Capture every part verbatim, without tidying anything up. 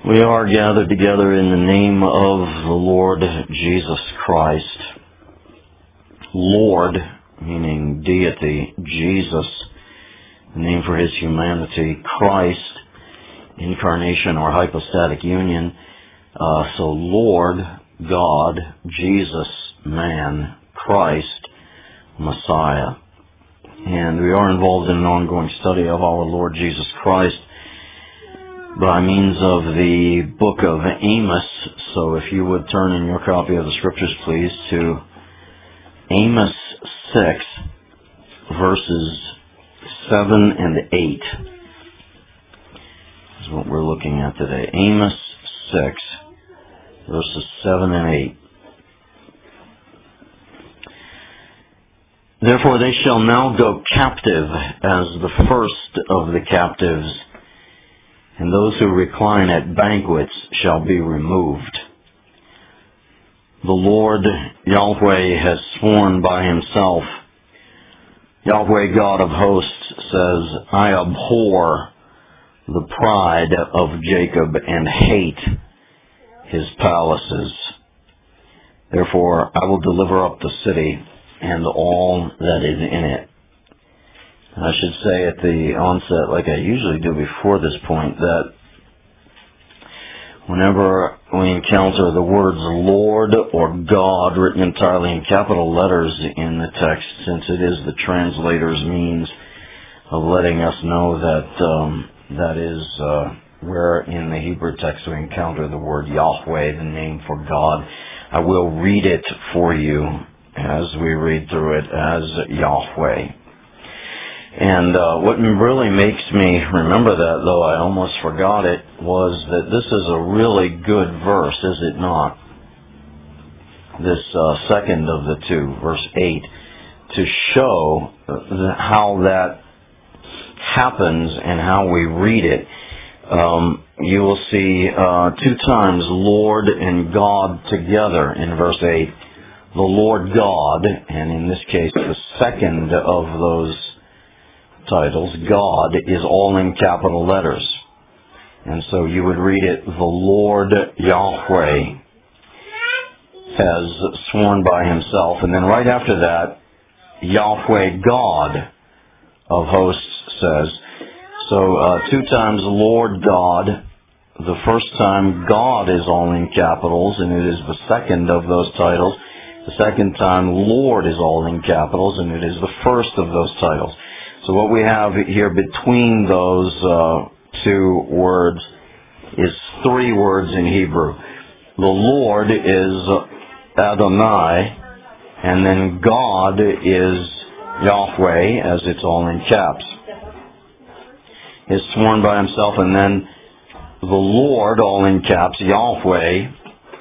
We are gathered together in the name of the Lord Jesus Christ. Lord, meaning deity, Jesus, the name for his humanity, Christ, incarnation or hypostatic union. Uh, so Lord, God, Jesus, man, Christ, Messiah. And we are involved in an ongoing study of our Lord Jesus Christ by means of the book of Amos. So if you would turn in your copy of the scriptures, please, to Amos six, verses seven and eight. Is what we're looking at today. Amos six, verses seven and eight. Therefore they shall now go captive as the first of the captives, and those who recline at banquets shall be removed. The Lord Yahweh has sworn by himself. Yahweh God of hosts says, I abhor the pride of Jacob and hate his palaces. Therefore I will deliver up the city and all that is in it. I should say at the onset, like I usually do before this point, that whenever we encounter the words Lord or God written entirely in capital letters in the text, since it is the translator's means of letting us know that um, that is uh, where in the Hebrew text we encounter the word Yahweh, the name for God, I will read it for you as we read through it as Yahweh. And uh, what really makes me remember that, though I almost forgot it, was that this is a really good verse, is it not? This uh, second of the two, verse eight, to show how that happens and how we read it. Um, you will see uh, two times Lord and God together in verse eight. The Lord God, and in this case the second of those titles, God, is all in capital letters. And so you would read it, the Lord Yahweh has sworn by himself. And then right after that, Yahweh God of hosts says. So uh, two times Lord God. The first time God is all in capitals, and it is the second of those titles. The second time Lord is all in capitals, and it is the first of those titles. So what we have here between those uh, two words is three words in Hebrew. The Lord is Adonai, and then God is Yahweh, as it's all in caps. Is sworn by himself, and then the Lord, all in caps, Yahweh,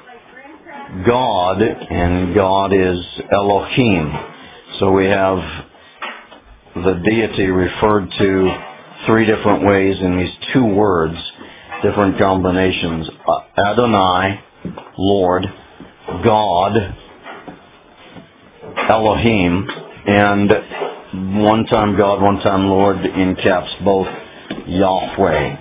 God, and God is Elohim. So we have the deity referred to three different ways in these two words, different combinations. Adonai, Lord, God, Elohim, and one time God, one time Lord, in caps, both Yahweh.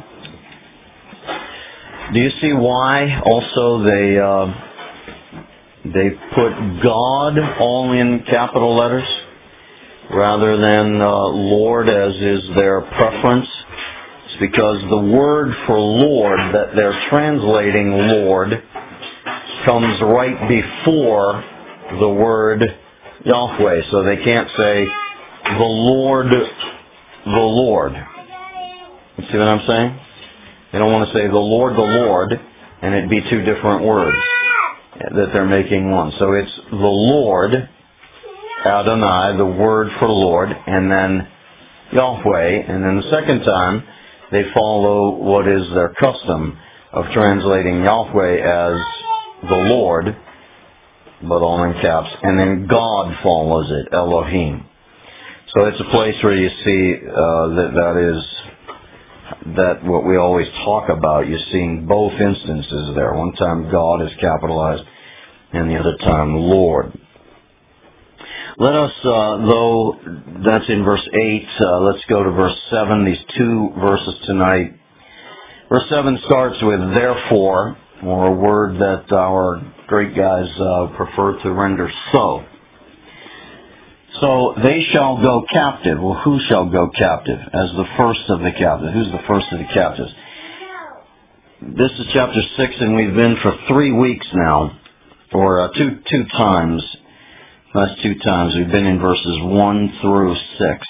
Do you see why also they uh, they put God all in capital letters rather than uh, Lord, as is their preference? It's because the word for Lord that they're translating Lord comes right before the word Yahweh. So they can't say the Lord, the Lord. You see what I'm saying? They don't want to say the Lord, the Lord, and it'd be two different words that they're making one. So it's the Lord, Adonai, the word for Lord, and then Yahweh. And then the second time, they follow what is their custom of translating Yahweh as the Lord, but all in caps, and then God follows it, Elohim. So it's a place where you see uh, that that is that what we always talk about. You're seeing both instances there. One time God is capitalized, and the other time Lord. Let us, uh, though that's in verse eight, uh, let's go to verse seven. These two verses tonight Verse seven starts with therefore, or a word that our great guys uh, prefer to render so. So they shall go captive. Well, who shall go captive as the first of the captives? Who's the first of the captives? This is chapter six, and we've been for three weeks now, or uh, two two times. Last two times we've been in verses one through six.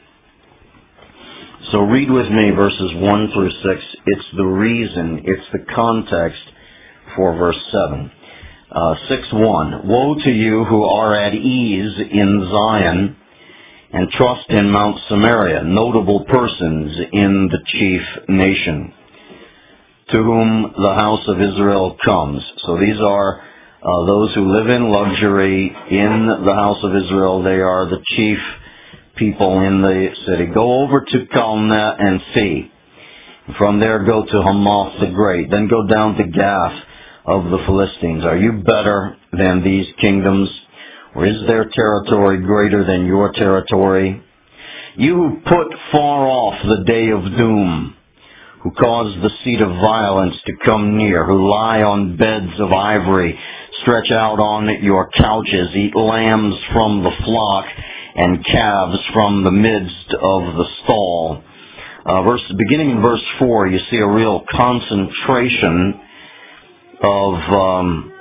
So read with me verses one through six. It's the reason, it's the context for verse seven. Uh, six one. Woe to you who are at ease in Zion and trust in Mount Samaria, notable persons in the chief nation, to whom the house of Israel comes. So these are uh, those who live in luxury in the house of Israel. They are the chief people in the city. Go over to Calneh and see. From there go to Hamath the Great. Then go down to Gath of the Philistines. Are you better than these kingdoms? Or is their territory greater than your territory? You who put far off the day of doom, who cause the seat of violence to come near, who lie on beds of ivory, stretch out on your couches, eat lambs from the flock, and calves from the midst of the stall. Uh, verse, beginning in verse four, you see a real concentration of um,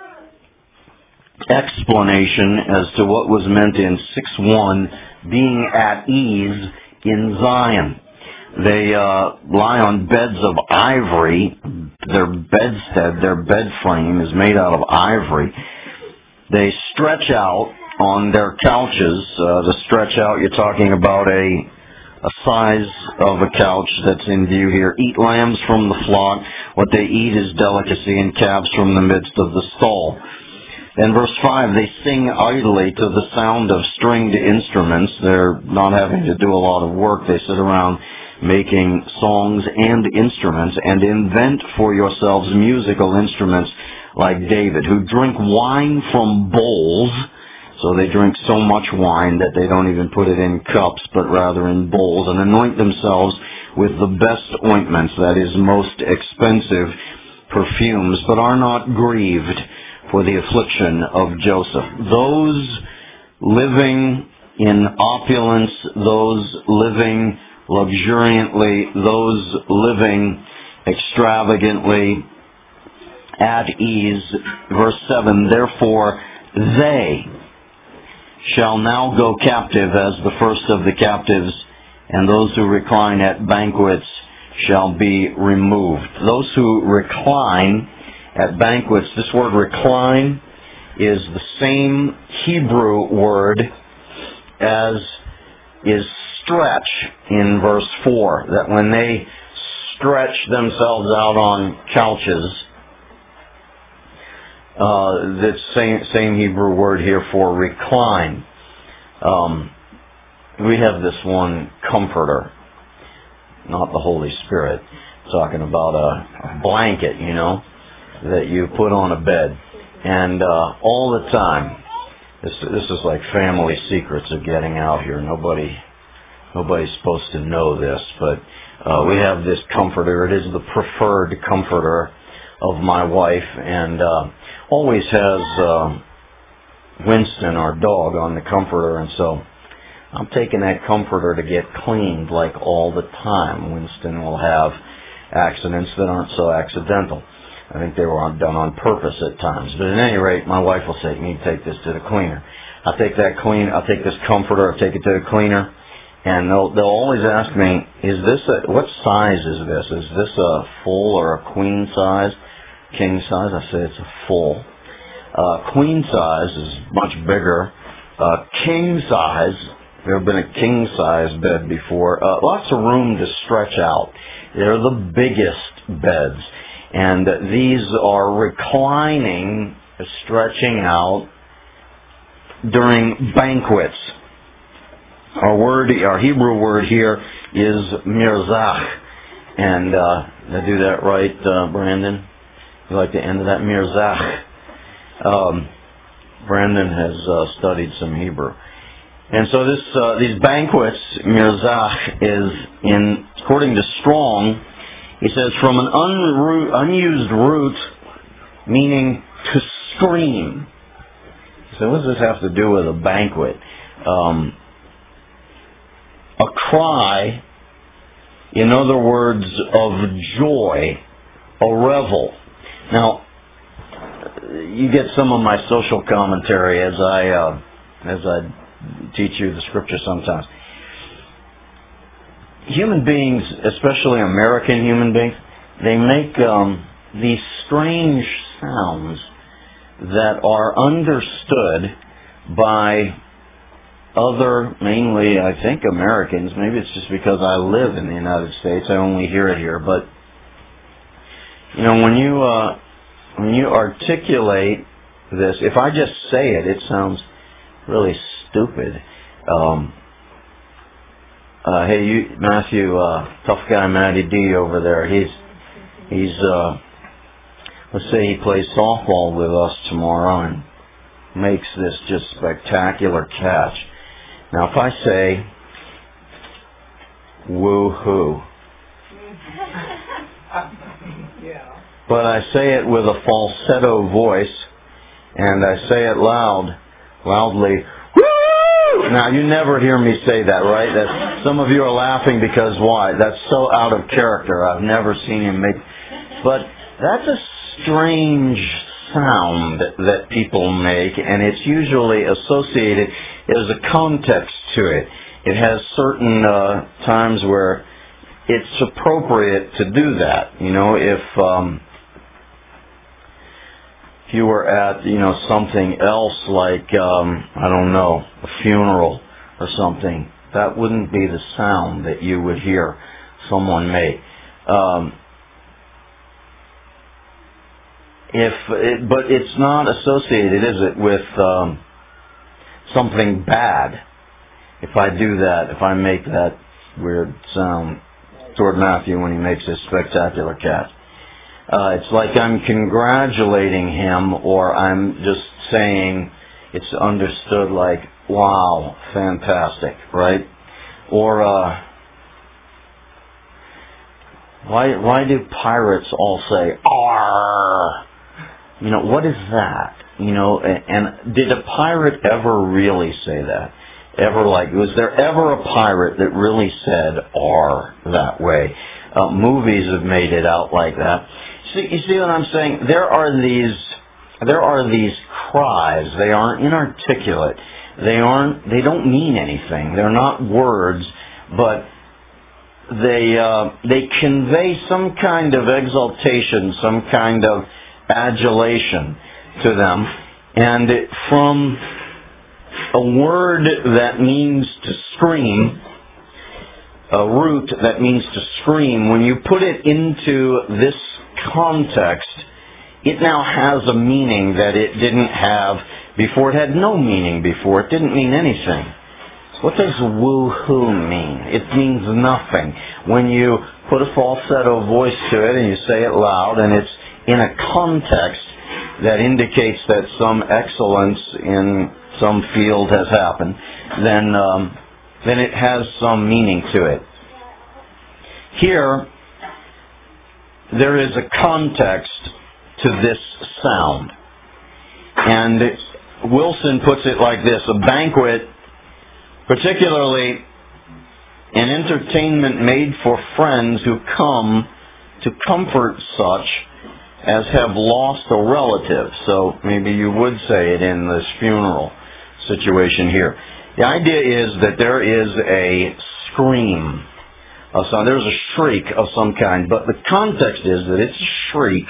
explanation as to what was meant in six one, being at ease in Zion. They uh, lie on beds of ivory. Their bedstead, their bed frame is made out of ivory. They stretch out on their couches. Uh, to stretch out, you're talking about a a size of a couch that's in view here. Eat lambs from the flock. What they eat is delicacy, and calves from the midst of the stall. In verse five, they sing idly to the sound of stringed instruments. They're not having to do a lot of work. They sit around making songs and instruments, and invent for yourselves musical instruments like David, who drink wine from bowls. So they drink so much wine that they don't even put it in cups, but rather in bowls, and anoint themselves with the best ointments, that is, most expensive perfumes, but are not grieved for the affliction of Joseph. Those living in opulence, those living luxuriantly, those living extravagantly, at ease. Verse seven, therefore they shall now go captive as the first of the captives, and those who recline at banquets shall be removed. Those who recline at banquets, this word recline is the same Hebrew word as is stretch in verse four, that when they stretch themselves out on couches, uh, the same, same Hebrew word here for recline. Um, we have this one comforter, not the Holy Spirit, talking about a, a blanket, you know, that you put on a bed. And uh, all the time, this, this is like family secrets are getting out here. Nobody, nobody's supposed to know this, but uh, we have this comforter. It is the preferred comforter of my wife, and uh, always has uh, Winston, our dog, on the comforter, and so I'm taking that comforter to get cleaned like all the time. Winston will have accidents that aren't so accidental. I think they were done on purpose at times. But at any rate, my wife will say, you need to take this to the cleaner. I'll take that clean, I'll take this comforter, I'll take it to the cleaner, and they'll, they'll always ask me, is this a, what size is this? Is this a full or a queen size? King size? I say it's a full. Uh, queen size is much bigger. Uh, king size, there have been a king size bed before. Uh, lots of room to stretch out. They're the biggest beds. And these are reclining, stretching out during banquets. Our word, our Hebrew word here is mirzach. And, uh, did I do that right, uh, Brandon? You like the end of that? Mirzach. Um, Brandon has uh, studied some Hebrew. And so this, uh, these banquets, mirzach, is in, according to Strong, He says, from an unroot, unused root, meaning to scream. So what does this have to do with a banquet? Um, a cry, in other words, of joy, a revel. Now, you get some of my social commentary as I uh, as I teach you the scripture sometimes. Human beings, especially American human beings, they make um, these strange sounds that are understood by other, mainly I think Americans. Maybe it's just because I live in the United States, I only hear it here. But you know, when you uh, when you articulate this, if I just say it, it sounds really stupid. Um, Uh, hey, you, Matthew, uh, tough guy Matty D over there. He's, he's, uh, let's say he plays softball with us tomorrow and makes this just spectacular catch. Now, if I say, woo-hoo, but I say it with a falsetto voice, and I say it loud, loudly, now, you never hear me say that, right? That some of you are laughing because why? That's so out of character. I've never seen him make... But that's a strange sound that people make, and it's usually associated... There's a context to it. It has certain uh, times where it's appropriate to do that. You know, if... Um, If you were at, you know, something else like, um, I don't know, a funeral or something, that wouldn't be the sound that you would hear someone make. Um, if, it, but it's not associated, is it, with um, something bad? If I do that, if I make that weird sound toward Matthew when he makes his spectacular catch. Uh, it's like I'm congratulating him, or I'm just saying it's understood like, wow, fantastic, right? Or, uh, why, why do pirates all say, arr? You know, what is that? You know, and did a pirate ever really say that? Ever like, was there ever a pirate that really said arr that way? Uh, movies have made it out like that. See, you see what I'm saying? There are these, there are these cries. They aren't inarticulate. They aren't. They don't mean anything. They're not words, but they uh, they convey some kind of exaltation, some kind of adulation to them, and it, from a word that means to scream. A root that means to scream, when you put it into this context, it now has a meaning that it didn't have before. It had no meaning before. It didn't mean anything. What does woo-hoo mean? It means nothing. When you put a falsetto voice to it and you say it loud and it's in a context that indicates that some excellence in some field has happened, then... Um, then it has some meaning to it. Here, there is a context to this sound. And Wilson puts it like this: a banquet, particularly an entertainment made for friends who come to comfort such as have lost a relative. So maybe you would say it in this funeral situation here. The idea is that there is a scream of some, there's a shriek of some kind, but the context is that it's a shriek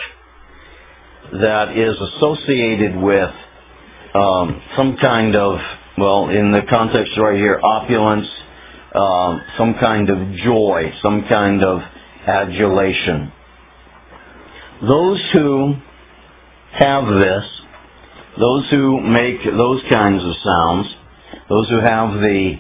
that is associated with um, some kind of, well, in the context right here, opulence, um, some kind of joy, some kind of adulation. Those who have this, those who make those kinds of sounds, those who have the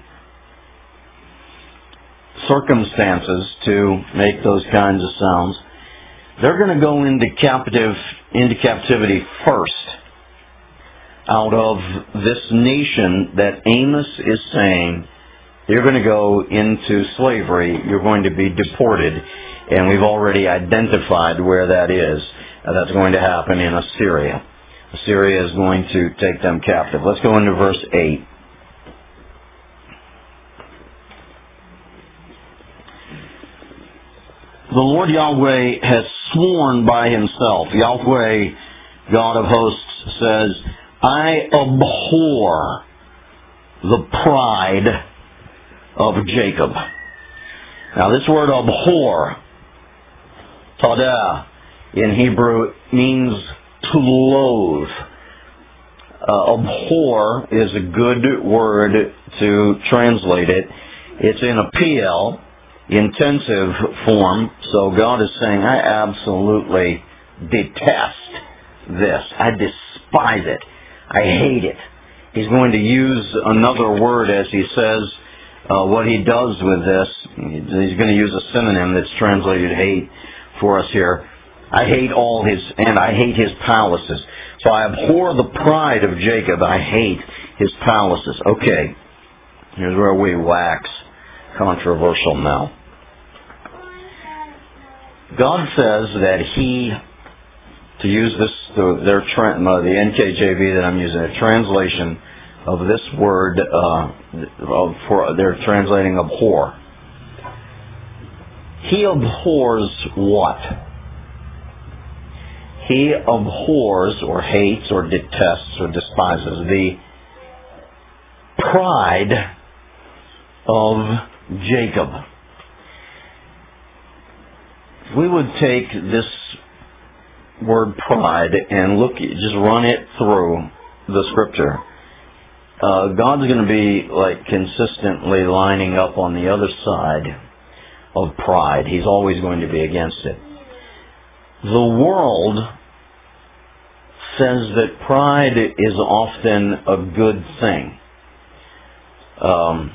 circumstances to make those kinds of sounds, they're going to go into captive, into captivity first out of this nation that Amos is saying you're going to go into slavery. You're going to be deported. And we've already identified where that is. Uh, that's going to happen in Assyria. Assyria is going to take them captive. Let's go into verse eight. The Lord Yahweh has sworn by himself. Yahweh, God of hosts, says, I abhor the pride of Jacob. Now this word abhor, tada, in Hebrew means to loathe. Uh, abhor is a good word to translate it. It's in a P L, intensive form, so God is saying, I absolutely detest this. I despise it. I hate it. He's going to use another word as he says uh, what he does with this. He's going to use a synonym that's translated hate for us here. I hate all his, and I hate his palaces. So I abhor the pride of Jacob. I hate his palaces. Okay, here's where we wax controversial now. God says that he, to use this, the, their the N K J V that I'm using, a translation of this word, uh, for they're translating abhor. He abhors what? He abhors or hates or detests or despises the pride of Jacob. We would take this word pride and look, just run it through the scripture. Uh, God's going to be like consistently lining up on the other side of pride. He's always going to be against it. The world says that pride is often a good thing. Um,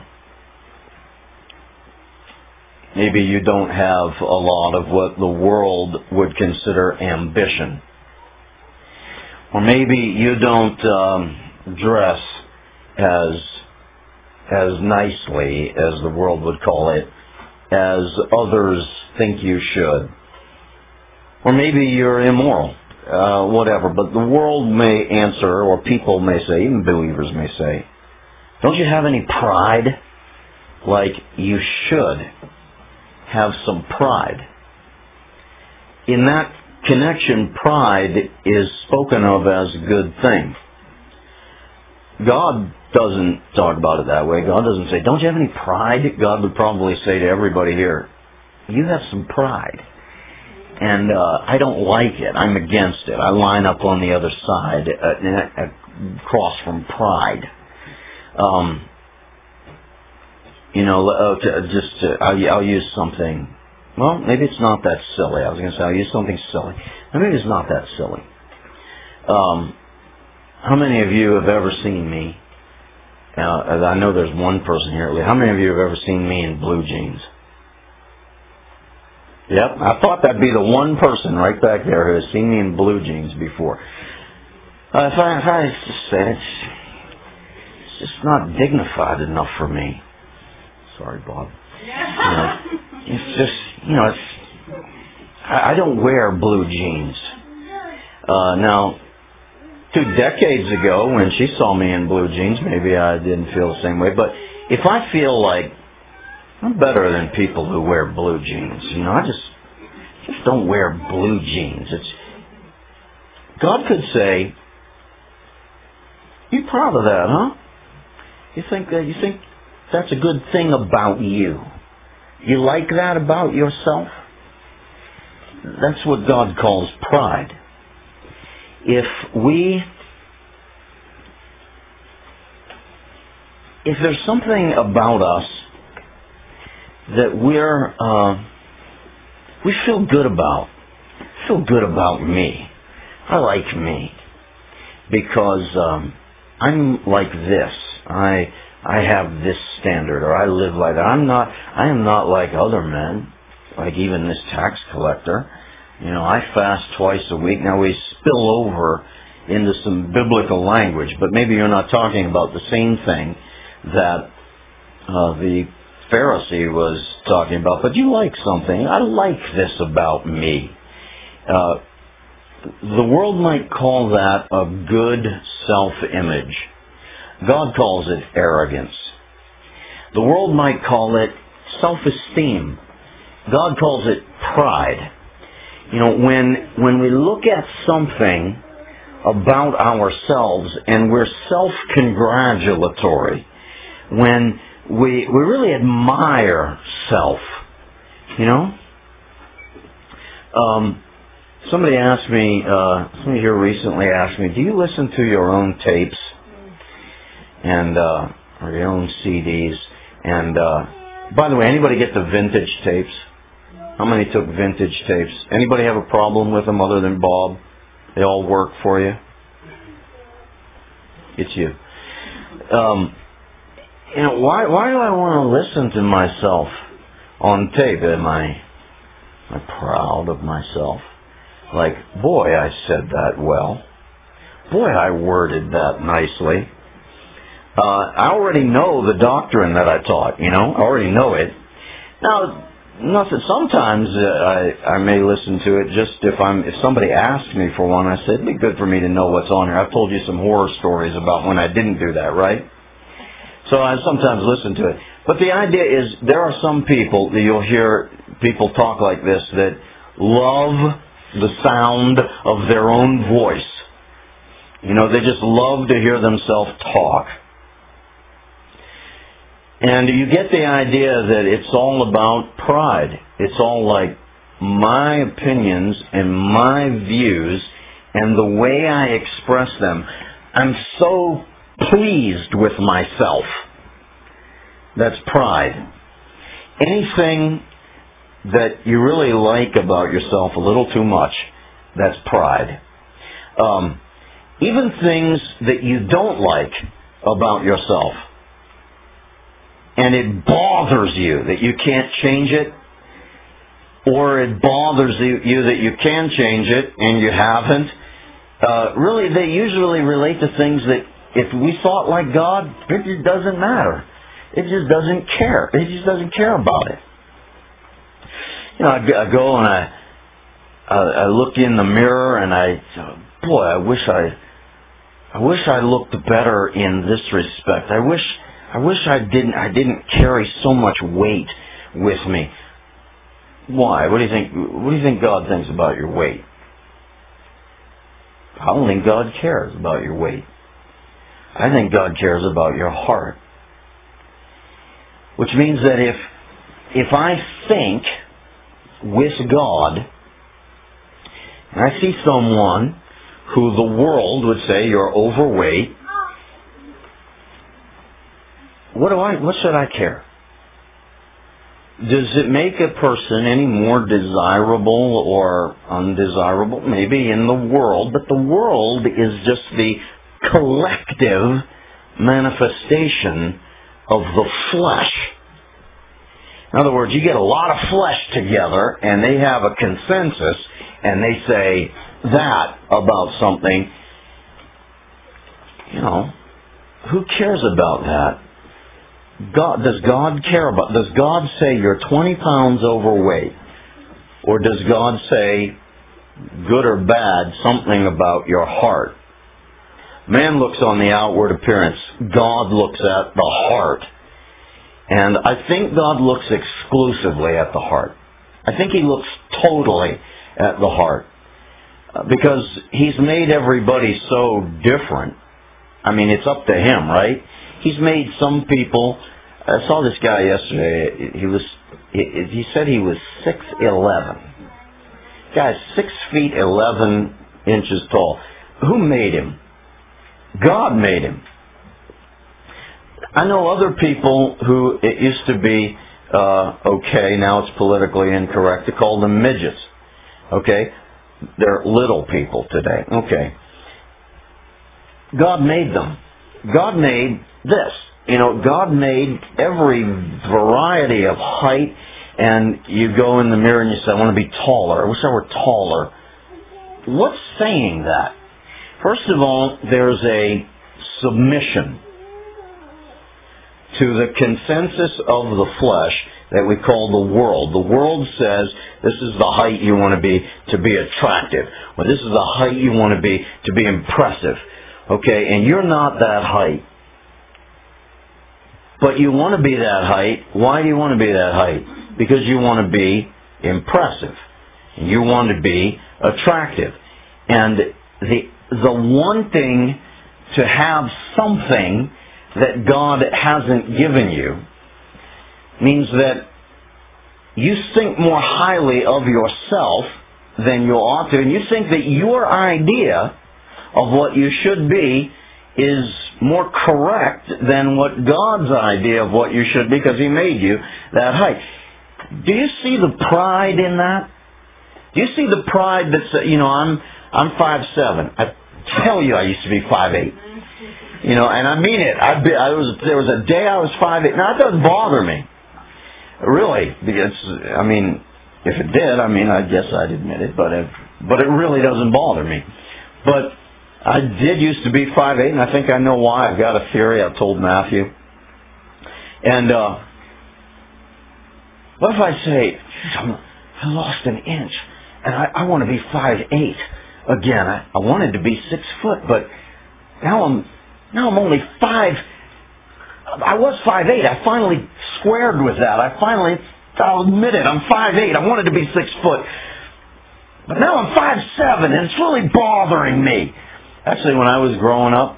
maybe you don't have a lot of what the world would consider ambition. Or maybe you don't um, dress as as nicely, as the world would call it, as others think you should. Or maybe you're immoral, uh, whatever. But the world may answer, or people may say, even believers may say, don't you have any pride? Like you should have some pride. In that connection, pride is spoken of as a good thing. God doesn't talk about it that way. God doesn't say, don't you have any pride? God would probably say to everybody here, you have some pride. And uh, I don't like it. I'm against it. I line up on the other side, uh, across from pride. Um, you know, uh, just uh, I'll, I'll use something. Well, maybe it's not that silly. I was going to say I'll use something silly. Maybe it's not that silly. Um, how many of you have ever seen me? Uh, I know there's one person here. How many of you have ever seen me in blue jeans? Yep, I thought that'd be the one person right back there who has seen me in blue jeans before. Uh, if I, if I just say it's, it's just not dignified enough for me. Sorry, Bob. You know, it's just, you know, it's, I, I don't wear blue jeans. Uh, now, two decades ago when she saw me in blue jeans, maybe I didn't feel the same way. But if I feel like I'm better than people who wear blue jeans, you know, I just just don't wear blue jeans. It's God could say, "You proud of that, huh? You think that you think that's a good thing about you? You like that about yourself?" That's what God calls pride. If we, if there's something about us that we're, uh, we feel good about, I feel good about me. I like me because um, I'm like this. I I have this standard, or I live like that. I'm not. I am not like other men, like even this tax collector. You know, I fast twice a week. Now we spill over into some biblical language, but maybe you're not talking about the same thing that uh, the Pharisee was talking about, but you like something. I like this about me. Uh, the world might call that a good self-image. God calls it arrogance. The world might call it self-esteem. God calls it pride. You know, when when we look at something about ourselves and we're self-congratulatory, when we we really admire self, you know. Um, somebody asked me, uh, somebody here recently asked me, do you listen to your own tapes and uh, or your own C Ds? And uh, by the way, anybody get the vintage tapes? How many took vintage tapes? Anybody have a problem with them other than Bob? They all work for you? It's you. Um, you know, why why do I want to listen to myself on tape? Am I, am I proud of myself? Like, boy, I said that well. Boy, I worded that nicely. Uh, I already know the doctrine that I taught, you know. I already know it. Now, nothing. Sometimes uh, I I may listen to it just if I'm if somebody asks me for one. I said it'd be good for me to know what's on here. I've told you some horror stories about when I didn't do that, right? So I sometimes listen to it. But the idea is there are some people that you'll hear people talk like this that love the sound of their own voice. You know, they just love to hear themselves talk. And you get the idea that it's all about pride. It's all like my opinions and my views and the way I express them. I'm so pleased with myself. That's pride. Anything that you really like about yourself a little too much, that's pride. Um, even things that you don't like about yourself, and it bothers you that you can't change it, or it bothers you, you that you can change it and you haven't, uh, really they usually relate to things that if we thought like God, it just doesn't matter. It just doesn't care. It just doesn't care about it. You know, I, I go and I, I I look in the mirror and I, boy, I wish I, I wish I looked better in this respect. I wish, I wish I didn't, I didn't carry so much weight with me. Why? What do you think? What do you think God thinks about your weight? I don't think God cares about your weight. I think God cares about your heart. Which means that if, if I think with God, and I see someone who the world would say you're overweight, what do I, what should I care? Does it make a person any more desirable or undesirable? Maybe in the world, but the world is just the collective manifestation of the flesh. In other words, you get a lot of flesh together and they have a consensus and they say that about something. You know, who cares about that? God, does God care about, does God say you're twenty pounds overweight? Or does God say, good or bad, something about your heart? Man looks on the outward appearance. God looks at the heart. And I think God looks exclusively at the heart. I think He looks totally at the heart. Because He's made everybody so different. I mean, it's up to Him, right? He's made some people. I saw this guy yesterday. He was. He, he said he was six eleven. Guy's six feet eleven inches tall. Who made him? God made him. I know other people who it used to be uh, okay. Now it's politically incorrect to call them midgets. Okay, they're little people today. Okay. God made them. God made this. You know, God made every variety of height, and you go in the mirror and you say, I want to be taller. I wish I were taller. What's saying that? First of all, there's a submission to the consensus of the flesh that we call the world. The world says this is the height you want to be to be attractive. Well, this is the height you want to be to be impressive. Okay, and you're not that height. But you want to be that height. Why do you want to be that height? Because you want to be impressive. You want to be attractive. And the the one thing to have something that God hasn't given you means that you think more highly of yourself than you ought to, and you think that your idea of what you should be is more correct than what God's idea of what you should be, because He made you that height. Do you see the pride in that? Do you see the pride that's, you know, I'm I'm five seven. I tell you I used to be five eight. You know, and I mean it. I, be, I was there was a day I was five eight. Now, it doesn't bother me. Really, because, I mean, if it did, I mean, I guess I'd admit it, but it, but it really doesn't bother me. But I did used to be five eight, and I think I know why. I've got a theory. I've told Matthew. And uh, what if I say, I'm, I lost an inch, and I, I want to be five eight again. I, I wanted to be six foot, but now I'm now I'm only five. I was five eight. I finally squared with that. I finally, I'll admit it, I'm five eight. I wanted to be six foot. But now I'm five seven, and it's really bothering me. Actually, when I was growing up,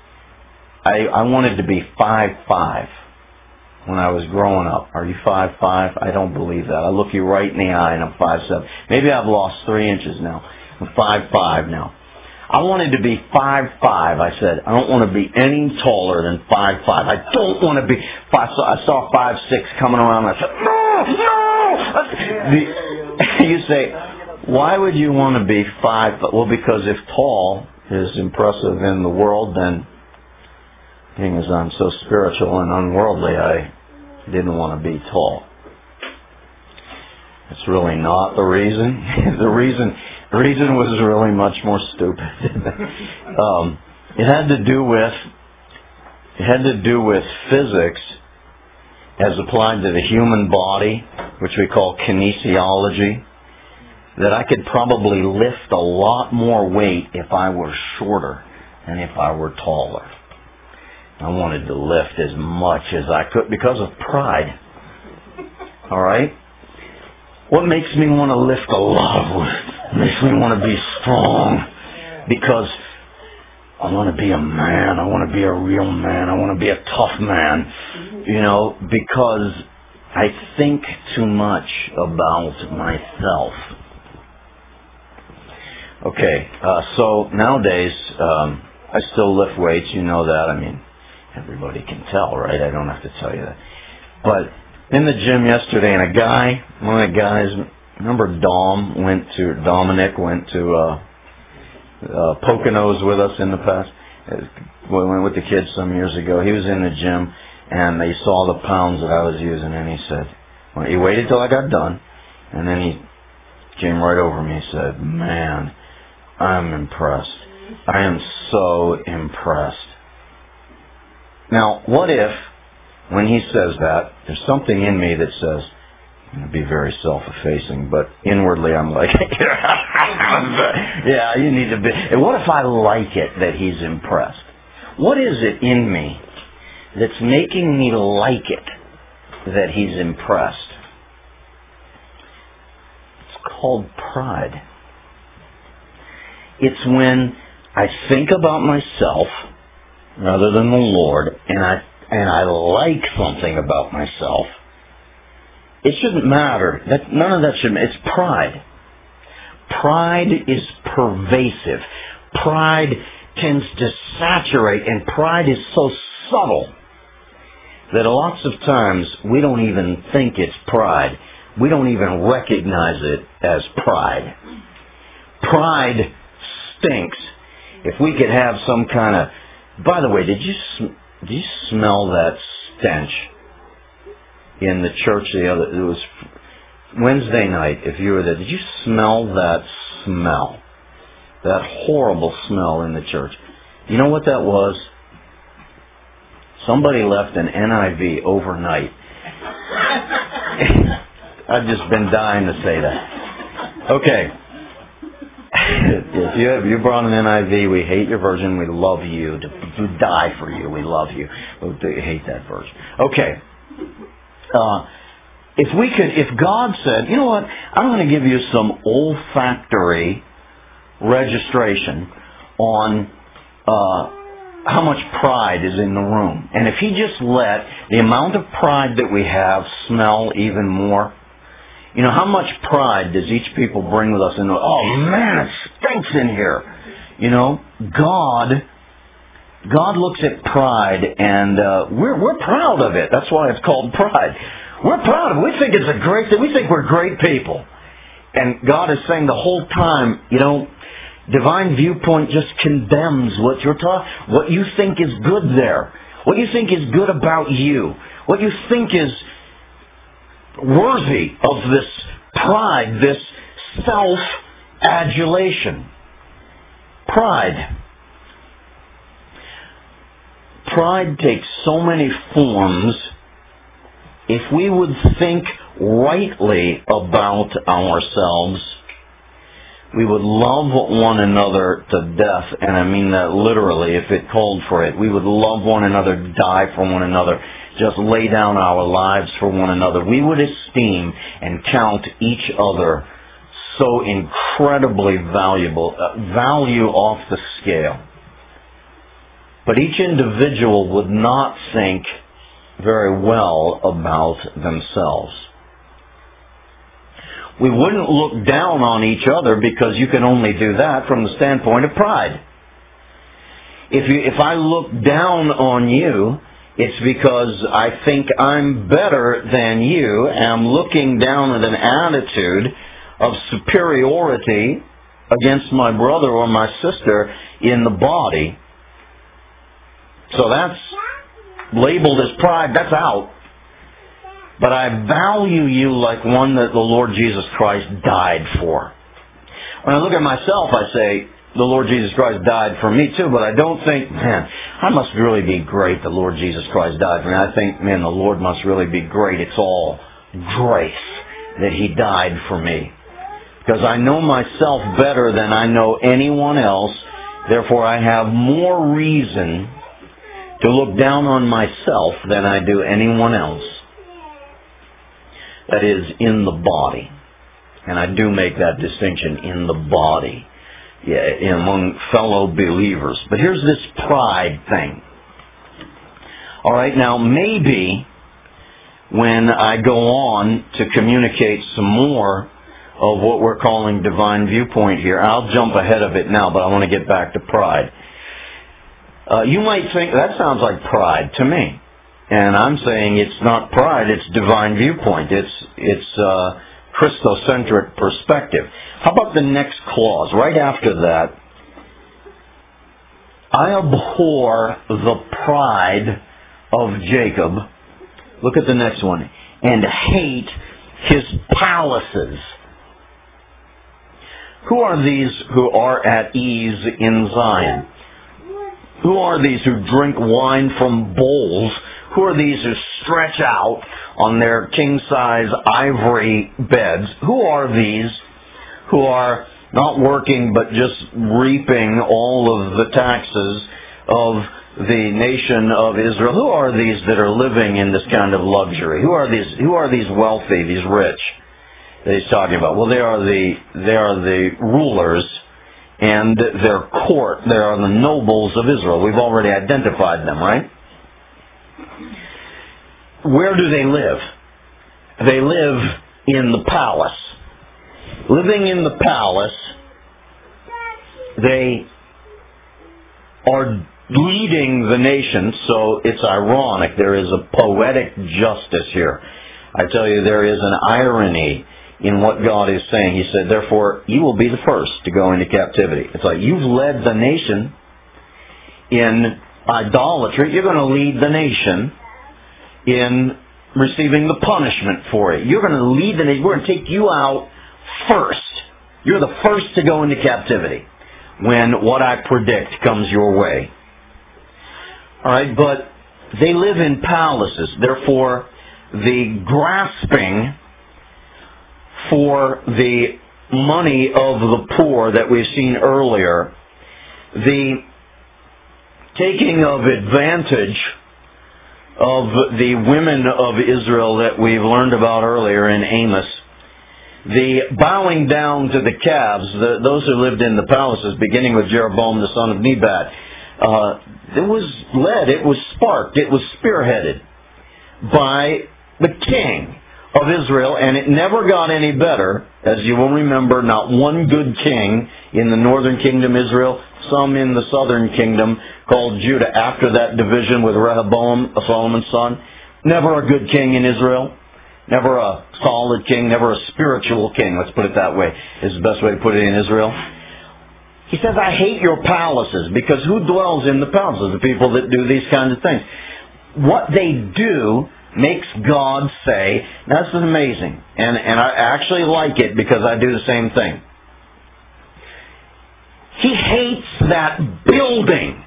I, I wanted to be five five. When I was growing up. Are you five five? I don't believe that. I look you right in the eye and I'm five seven. Maybe I've lost three inches now. I'm five five now. I wanted to be five five. I said, I don't want to be any taller than five five. I don't want to be five. So I saw five six coming around. And I said, no, no. The, you say, why would you want to be five? Well, because if tall is impressive in the world, then being as I'm so spiritual and unworldly, I didn't want to be tall. It's really not the reason. the reason the reason was really much more stupid. um, it had to do with it had to do with physics as applied to the human body, which we call kinesiology. That I could probably lift a lot more weight if I were shorter than if I were taller. I wanted to lift as much as I could because of pride. All right? What makes me want to lift a lot of weight? Makes me want to be strong because I want to be a man. I want to be a real man. I want to be a tough man. You know, because I think too much about myself. Okay, uh, so nowadays, um, I still lift weights, you know that. I mean, everybody can tell, right? I don't have to tell you that. But in the gym yesterday, and a guy, one of the guys, remember Dom went to, Dominic went to uh, uh, Poconos with us in the past. We went with the kids some years ago. He was in the gym, and he saw the pounds that I was using, and he said, well, he waited till I got done, and then he came right over me and said, man, I'm impressed. I am so impressed. Now, what if, when he says that, there's something in me that says, I'm going to be very self-effacing, but inwardly I'm like, yeah, you need to be. And what if I like it that he's impressed? What is it in me that's making me like it that he's impressed? It's called pride. It's when I think about myself rather than the Lord, and I and I like something about myself. It shouldn't matter. That none of that should. It's pride. Pride is pervasive. Pride tends to saturate, and pride is so subtle that lots of times we don't even think it's pride. We don't even recognize it as pride. Pride stinks. If we could have some kind of... By the way, did you did you smell that stench in the church the other... It was Wednesday night, if you were there. Did you smell that smell? That horrible smell in the church. You know what that was? Somebody left an N I V overnight. I've just been dying to say that. Okay. If you have, you brought an N I V, we hate your version. We love you. To, to die for you. We love you. We hate that version. Okay. Uh, if we could, if God said, you know what, I'm going to give you some olfactory registration on uh, how much pride is in the room. And if He just let the amount of pride that we have smell even more. You know, how much pride does each people bring with us? And oh man, it stinks in here. You know, God, God looks at pride, and uh, we're we're proud of it. That's why it's called pride. We're proud of it. We think it's a great thing. We think we're great people. And God is saying the whole time, you know, divine viewpoint just condemns what you're talking, what you think is good there, what you think is good about you, what you think is worthy of this pride, this self-adulation. Pride. Pride takes so many forms. If we would think rightly about ourselves, we would love one another to death, and I mean that literally if it called for it. We would love one another, die for one another, just lay down our lives for one another. We would esteem and count each other so incredibly valuable, uh, value off the scale. But each individual would not think very well about themselves. We wouldn't look down on each other because you can only do that from the standpoint of pride. If you, if I look down on you, it's because I think I'm better than you, and I'm looking down with an attitude of superiority against my brother or my sister in the body. So that's labeled as pride. That's out. But I value you like one that the Lord Jesus Christ died for. When I look at myself, I say, the Lord Jesus Christ died for me too, but I don't think, man, I must really be great, the Lord Jesus Christ died for me. I think, man, the Lord must really be great. It's all grace that He died for me. Because I know myself better than I know anyone else. Therefore, I have more reason to look down on myself than I do anyone else. That is, in the body. And I do make that distinction, in the body, yeah, among fellow believers. But here's this pride thing. All right, now maybe when I go on to communicate some more of what we're calling divine viewpoint here, I'll jump ahead of it now, but I want to get back to pride. Uh, you might think, that sounds like pride to me. And I'm saying it's not pride, it's divine viewpoint. It's it's uh, Christocentric perspective. How about the next clause? Right after that, I abhor the pride of Jacob. Look at the next one. And hate his palaces. Who are these who are at ease in Zion? Who are these who drink wine from bowls? Who are these who stretch out on their king-size ivory beds? Who are these who are not working but just reaping all of the taxes of the nation of Israel? Who are these that are living in this kind of luxury? Who are these? Who are these wealthy, these rich that he's talking about? Well, they are the they are the rulers and their court. They are the nobles of Israel. We've already identified them, right? Where do they live? They live in the palace. Living in the palace, they are leading the nation, so it's ironic. There is a poetic justice here. I tell you, there is an irony in what God is saying. He said, therefore, you will be the first to go into captivity. It's like, you've led the nation in idolatry. You're going to lead the nation in receiving the punishment for it. You're going to lead the nation. We're going to take you out first. You're the first to go into captivity when what I predict comes your way. All right, but They live in palaces. Therefore, the grasping for the money of the poor that we've seen earlier, the taking of advantage of the women of Israel that we've learned about earlier in Amos, the bowing down to the calves, the, those who lived in the palaces, beginning with Jeroboam the son of Nebat, uh, it was led, it was sparked, it was spearheaded by the king of Israel, and it never got any better. As you will remember, not one good king in the northern kingdom Israel, some in the southern kingdom called Judah after that division with Rehoboam, Solomon's son. Never a good king in Israel. Never a solid king, never a spiritual king, let's put it that way, is the best way to put it in Israel. He says, I hate your palaces, because who dwells in the palaces? The people that do these kinds of things. What they do makes God say, now this is amazing, and, and I actually like it because I do the same thing. He hates that building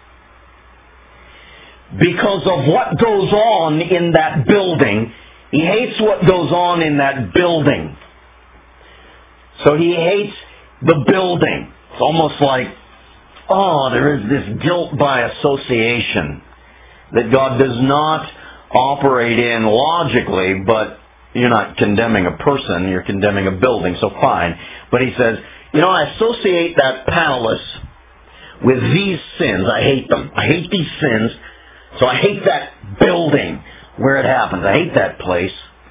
because of what goes on in that building. He hates what goes on in that building. So he hates the building. It's almost like, oh, there is this guilt by association that God does not operate in logically, but you're not condemning a person, you're condemning a building, so fine. But he says, you know, I associate that palace with these sins. I hate them. I hate these sins, so I hate that building where it happens. I hate that place.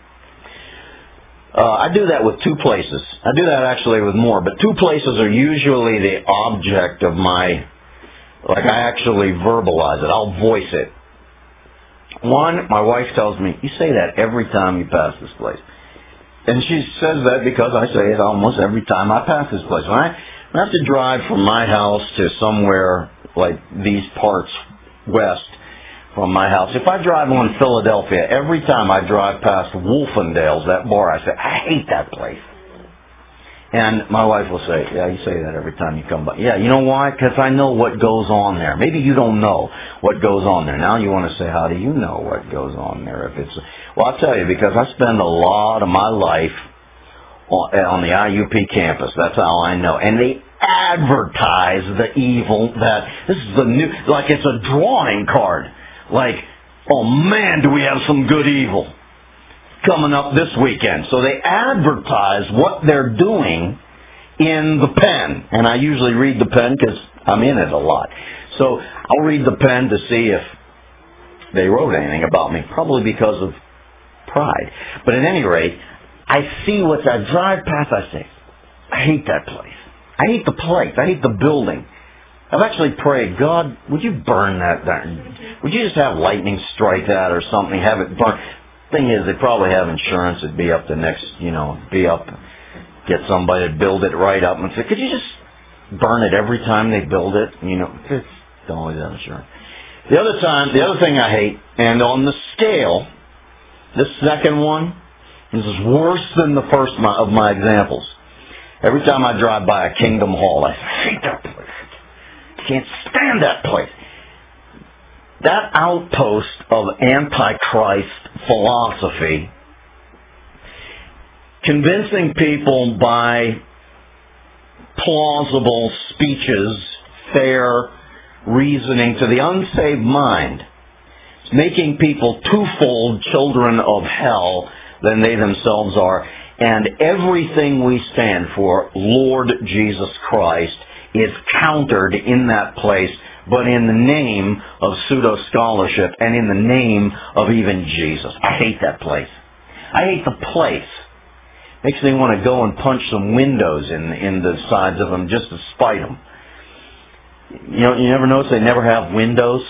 Uh, I do that with two places. I do that actually with more, but two places are usually the object of my, like I actually verbalize it. I'll voice it. One, my wife tells me, you say that every time you pass this place. And she says that because I say it almost every time I pass this place. When I, when I have to drive from my house to somewhere like these parts west from my house, if I drive on Philadelphia, every time I drive past Wolfendale's, that bar, I say, I hate that place. And my wife will say, yeah, you say that every time you come by. Yeah, you know why? Because I know what goes on there. Maybe you don't know what goes on there. Now you want to say, how do you know what goes on there? If it's Well, I'll tell you, because I spend a lot of my life on, on the I U P campus. That's how I know. And they advertise the evil that, this is the new, like it's a drawing card. Like, oh man, do we have some good evil coming up this weekend. So they advertise what they're doing in the Pen. And I usually read the Pen because I'm in it a lot. So I'll read the Pen to see if they wrote anything about me. Probably because of pride. But at any rate, I see what I drive past, I say, I hate that place. I hate the place. I hate the building. I've actually prayed, God, would you burn that down? Would you just have lightning strike that or something, have it burn? Thing is, they probably have insurance. It'd be up the next, you know, be up, get somebody to build it right up and say, could you just burn it every time they build it? You know, don't always have insurance. The other time, the other thing I hate, and on the scale, this second one, this is worse than the first of my examples. Every time I drive by a Kingdom Hall, I hate that place. I can't stand that place. That outpost of Antichrist philosophy, convincing people by plausible speeches, fair reasoning to the unsaved mind, making people twofold children of hell than they themselves are. And everything we stand for, Lord Jesus Christ, is countered in that place, but in the name of pseudo-scholarship and in the name of even Jesus. I hate that place. I hate the place. Makes me want to go and punch some windows in, in the sides of them just to spite them. You know, you never notice they never have windows?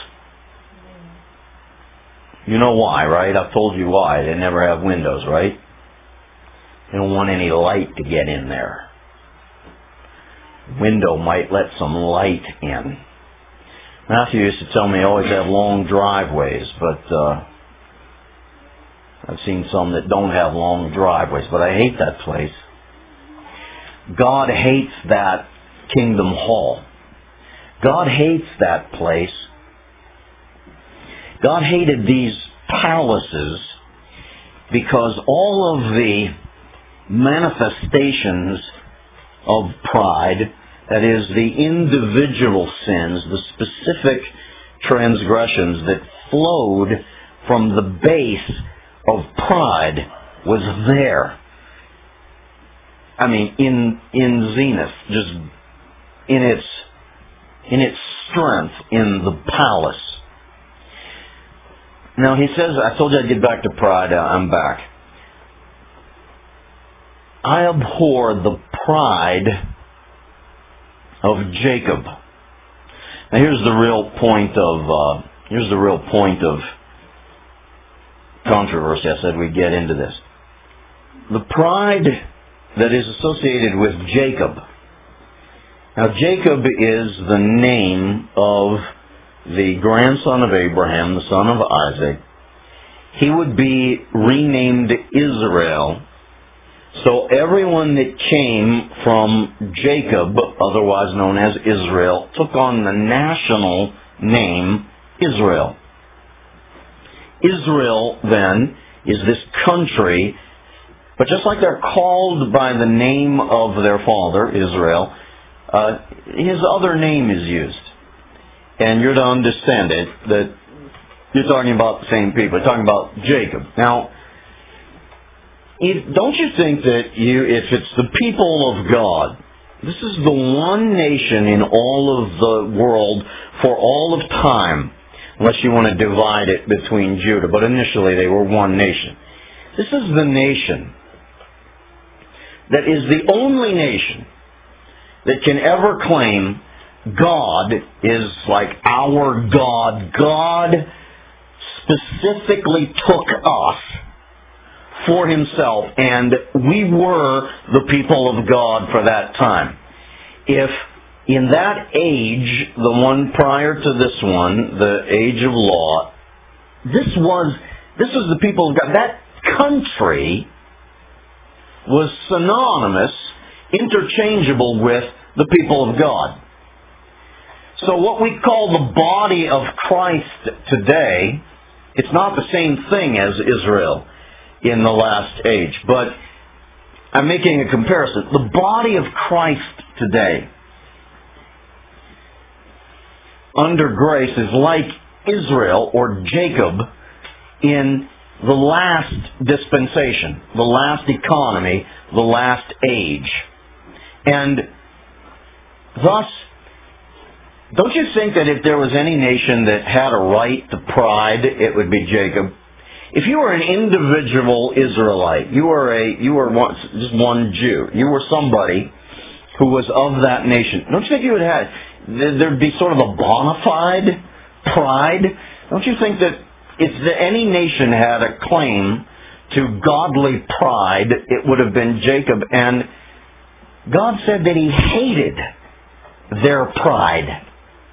You know why, right? I've told you why. They never have windows, right? They don't want any light to get in there. Window might let some light in. Matthew used to tell me I always have long driveways, but uh, I've seen some that don't have long driveways, but I hate that place. God hates that Kingdom Hall. God hates that place God hated these palaces because all of the manifestations of pride, that is, the individual sins, the specific transgressions that flowed from the base of pride, was there. I mean, in in zenith, just in its in its strength in the palace. Now he says, I told you I'd get back to pride. I'm back. I abhor the pride of Jacob. Now here's the real point of uh, here's the real point of controversy. I said we'd get into this. The pride that is associated with Jacob. Now Jacob is the name of the grandson of Abraham, the son of Isaac. He would be renamed Israel. So everyone that came from Jacob, otherwise known as Israel, took on the national name Israel. Israel, then, is this country, but just like they're called by the name of their father, Israel, uh, his other name is used. And you're to understand it, that you're talking about the same people. You're talking about Jacob. Now, if, don't you think that you, if it's the people of God, this is the one nation in all of the world for all of time, unless you want to divide it between Judah, but initially they were one nation. This is the nation that is the only nation that can ever claim God is like our God. God specifically took us for himself, and we were the people of God for that time. If in that age, the one prior to this one, the age of law, this was this was the people of God. That country was synonymous, interchangeable with the people of God. So what we call the body of Christ today, it's not the same thing as Israel in the last age. But I'm making a comparison. The body of Christ today, under grace, is like Israel or Jacob in the last dispensation, the last economy, the last age. And thus, don't you think that if there was any nation that had a right to pride, it would be Jacob? If you were an individual Israelite, you were a you were one, just one Jew, you were somebody who was of that nation, don't you think you would have there'd be sort of a bona fide pride? Don't you think that if the, any nation had a claim to godly pride, it would have been Jacob? And God said that he hated their pride.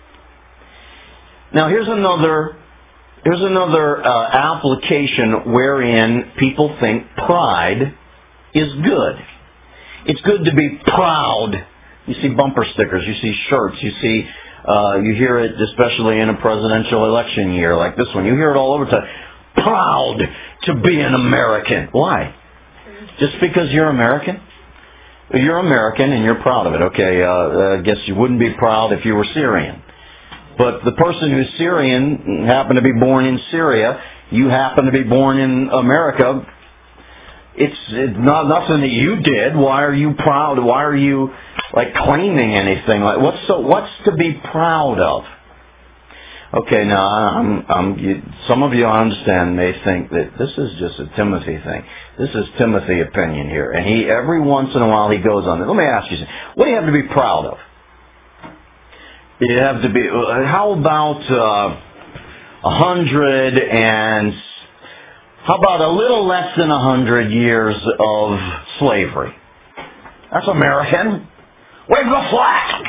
Now here's another here's another uh, application wherein people think pride is good. It's good to be proud. You see bumper stickers, you see shirts, you see uh, you hear it especially in a presidential election year like this one. You hear it all over time. Proud to be an American. Why? Just because you're American? You're American and you're proud of it. Okay, uh, I guess you wouldn't be proud if you were Syrian. But the person who's Syrian happened to be born in Syria. You happen to be born in America. It's, it's not nothing that you did. Why are you proud? Why are you like claiming anything? Like what's so? What's to be proud of? Okay, now I'm, I'm, you, some of you I understand may think that this is just a Timothy thing. This is Timothy opinion here, and he every once in a while he goes on it. Let me ask you something. What do you have to be proud of? You have to be. How about uh, a hundred and how about a little less than a hundred years of slavery? That's American. Wave the flag.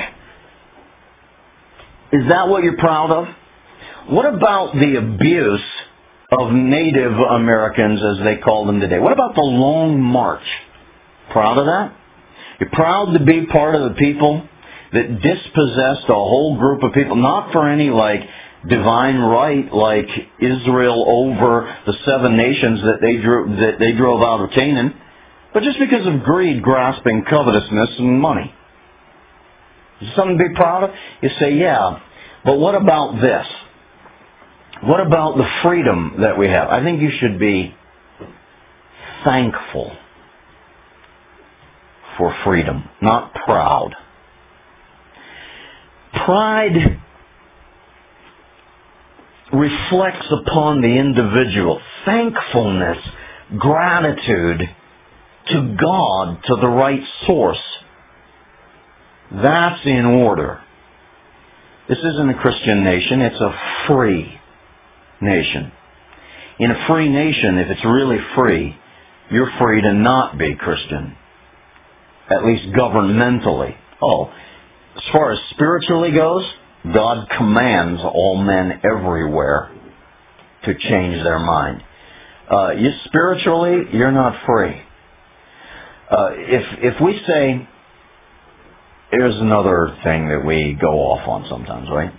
Is that what you're proud of? What about the abuse of Native Americans, as they call them today? What about the Long March? Proud of that? You're proud to be part of the people that dispossessed a whole group of people, not for any like divine right like Israel over the seven nations that they drew, that they drove out of Canaan, but just because of greed, grasping, covetousness, and money. Is it something to be proud of? You say, yeah, but what about this? What about the freedom that we have? I think you should be thankful for freedom, not proud. Pride reflects upon the individual. Thankfulness, gratitude to God, to the right source. That's in order. This isn't a Christian nation, it's a free nation. In a free nation, if it's really free, you're free to not be Christian. At least governmentally. Oh, as far as spiritually goes, God commands all men everywhere to change their mind. Uh, you spiritually, you're not free. Uh, if if we say, here's another thing that we go off on sometimes, right?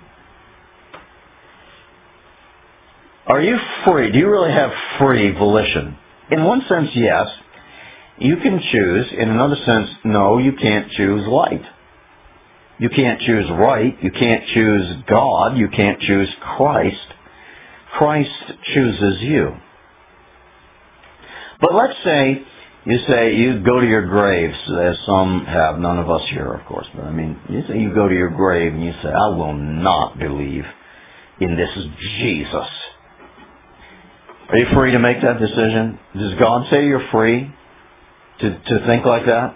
Are you free? Do you really have free volition? In one sense, yes. You can choose. In another sense, no, you can't choose light. You can't choose right. You can't choose God. You can't choose Christ. Christ chooses you. But let's say you say you go to your graves, as some have, none of us here, of course, but I mean, you say you go to your grave and you say, I will not believe in this Jesus. Are you free to make that decision? Does God say you're free to, to think like that?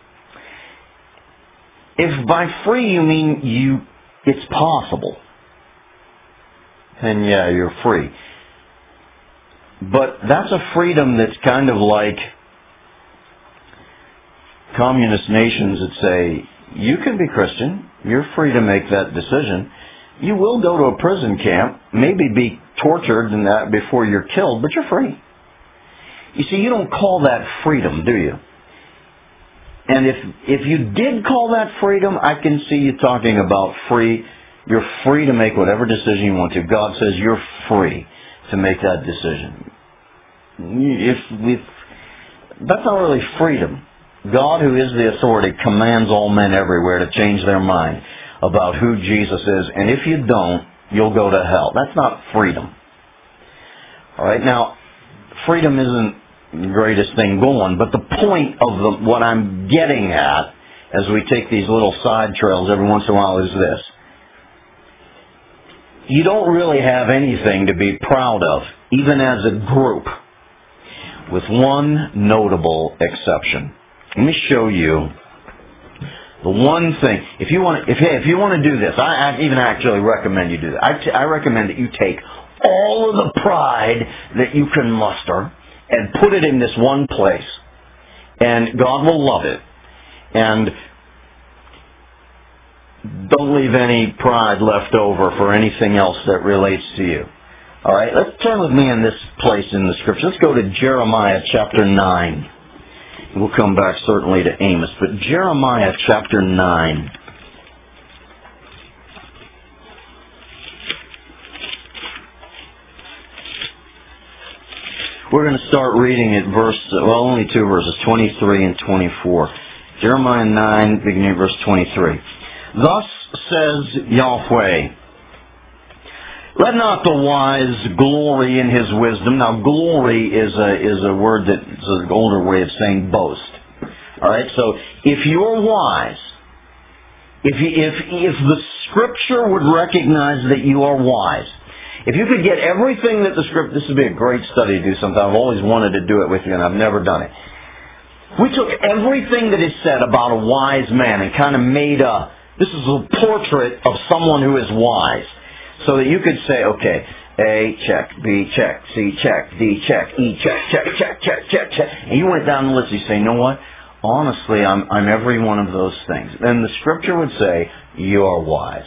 If by free you mean you, it's possible, then yeah, you're free. But that's a freedom that's kind of like communist nations that say, you can be Christian, you're free to make that decision. You will go to a prison camp, maybe be tortured and that before you're killed, but you're free. You see, you don't call that freedom, do you? And if if you did call that freedom, I can see you talking about free. You're free to make whatever decision you want to. God says you're free to make that decision. If, if that's not really freedom. God, who is the authority, commands all men everywhere to change their mind about who Jesus is. And if you don't, you'll go to hell. That's not freedom. All right, now, freedom isn't the greatest thing going, but the point of the, what I'm getting at, as we take these little side trails every once in a while, is this. You don't really have anything to be proud of, even as a group, with one notable exception. Let me show you the one thing. If you want, to, if hey, if you want to do this, I, I even actually recommend you do that. I, t- I recommend that you take all of the pride that you can muster and put it in this one place, and God will love it. And don't leave any pride left over for anything else that relates to you. All right, let's turn with me in this place in the Scripture. Let's go to Jeremiah chapter nine. We'll come back certainly to Amos, but Jeremiah chapter nine. We're going to start reading at verse, well, only two verses, twenty-three and twenty-four. Jeremiah nine, beginning at verse twenty-three. Thus says Yahweh, let not the wise glory in his wisdom. Now, glory is a is a word that's an older way of saying boast. All right, so if you're wise, if you, if if the Scripture would recognize that you are wise, if you could get everything that the Scripture, this would be a great study to do sometime. I've always wanted to do it with you, and I've never done it. We took everything that is said about a wise man and kind of made a, this is a portrait of someone who is wise. So that you could say, okay, A, check, B, check, C, check, D, check, E, check, check, check, check, check, check. And you went down the list and you say, you know what? Honestly, I'm, I'm every one of those things. Then the Scripture would say, you are wise.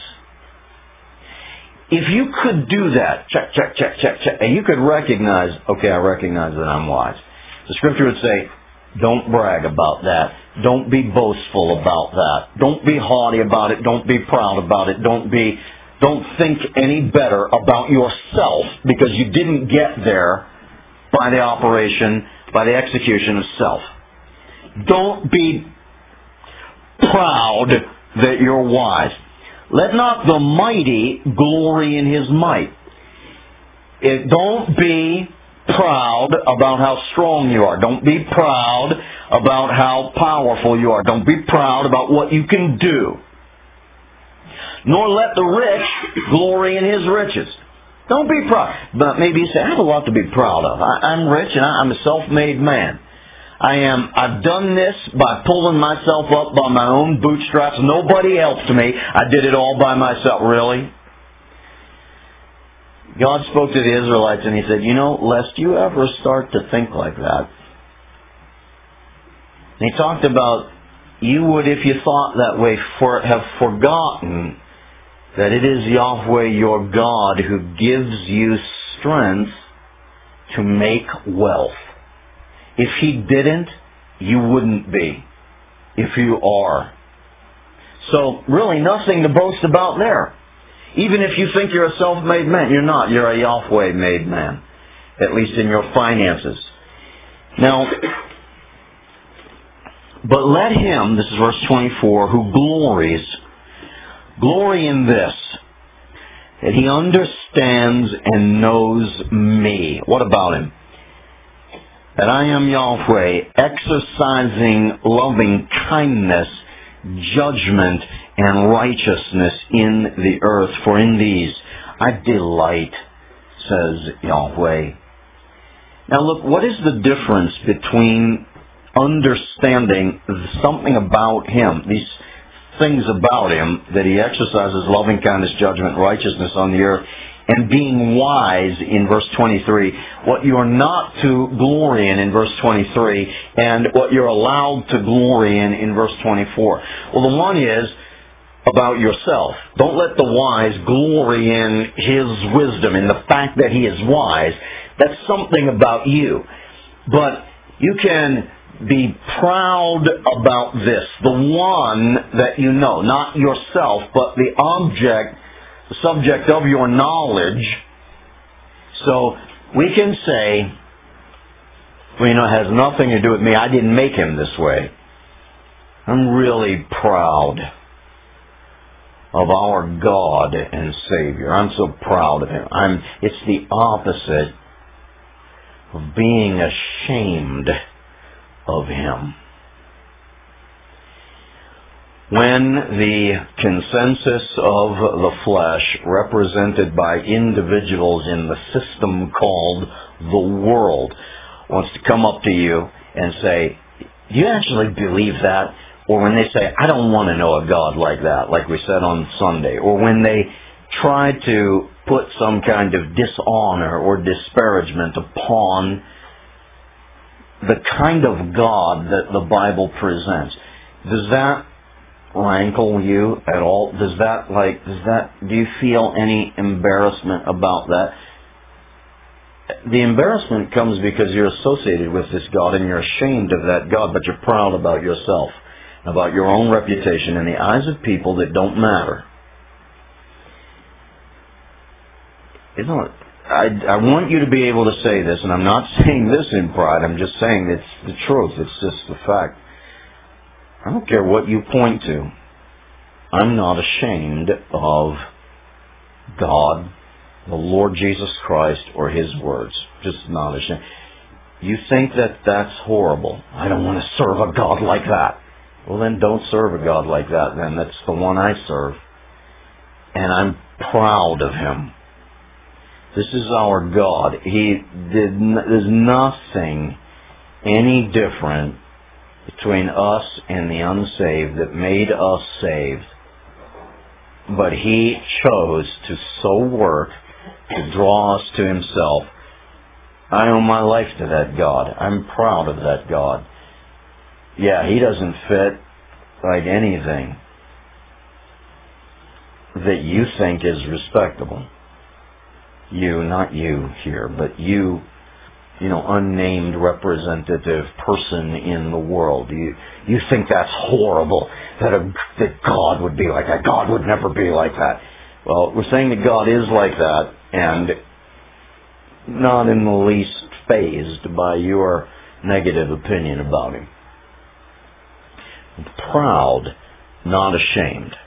If you could do that, check, check, check, check, check, and you could recognize, okay, I recognize that I'm wise. The Scripture would say, don't brag about that. Don't be boastful about that. Don't be haughty about it. Don't be proud about it. Don't be... Don't think any better about yourself because you didn't get there by the operation, by the execution of self. Don't be proud that you're wise. Let not the mighty glory in his might. It, don't be proud about how strong you are. Don't be proud about how powerful you are. Don't be proud about what you can do. Nor let the rich glory in his riches. Don't be proud. But maybe you say, I have a lot to be proud of. I, I'm rich and I, I'm a self-made man. I am, I've done this by pulling myself up by my own bootstraps. Nobody helped me. I did it all by myself. Really? God spoke to the Israelites and he said, you know, lest you ever start to think like that. And he talked about, you would, if you thought that way, for, have forgotten that it is Yahweh your God who gives you strength to make wealth. If he didn't, you wouldn't be. If you are. So, really nothing to boast about there. Even if you think you're a self-made man, you're not. You're a Yahweh-made man. At least in your finances. Now, but let him, this is verse twenty-four, who glories, glory in this, that he understands and knows me. What about him? That I am Yahweh, exercising loving kindness, judgment, and righteousness in the earth. For in these I delight, says Yahweh. Now look, what is the difference between understanding something about him, these things about him, that he exercises loving kindness, judgment, righteousness on the earth, and being wise in verse twenty-three, what you're not to glory in in verse twenty-three, and what you're allowed to glory in in verse twenty-four. Well, the one is about yourself. Don't let the wise glory in his wisdom, in the fact that he is wise. That's something about you. But you can be proud about this, the one that you know, not yourself, but the object, the subject of your knowledge. So we can say, well, you know, it has nothing to do with me. I didn't make him this way. I'm really proud of our God and Savior. I'm so proud of him. I'm, it's the opposite of being ashamed of him. When the consensus of the flesh, represented by individuals in the system called the world, wants to come up to you and say, do you actually believe that? Or when they say, I don't want to know a God like that, like we said on Sunday. Or when they try to put some kind of dishonor or disparagement upon the kind of God that the Bible presents. Does that rankle you at all? Does that, like, does that, do you feel any embarrassment about that? The embarrassment comes because you're associated with this God and you're ashamed of that God, but you're proud about yourself, about your own reputation in the eyes of people that don't matter. Isn't it? I, I want you to be able to say this, and I'm not saying this in pride, I'm just saying it's the truth, it's just the fact. I don't care what you point to. I'm not ashamed of God, the Lord Jesus Christ, or his words. Just not ashamed. You think that that's horrible. I don't want to serve a God like that. Well, then don't serve a God like that, then. That's the one I serve. And I'm proud of him. This is our God. He did. N- there's nothing any different between us and the unsaved that made us saved. But he chose to so work to draw us to himself. I owe my life to that God. I'm proud of that God. Yeah, he doesn't fit like anything that you think is respectable. You, not you here, but you, you know, unnamed representative person in the world. You, you think that's horrible, that a, that God would be like that. God would never be like that. Well, we're saying that God is like that, and not in the least fazed by your negative opinion about him. Proud, not ashamed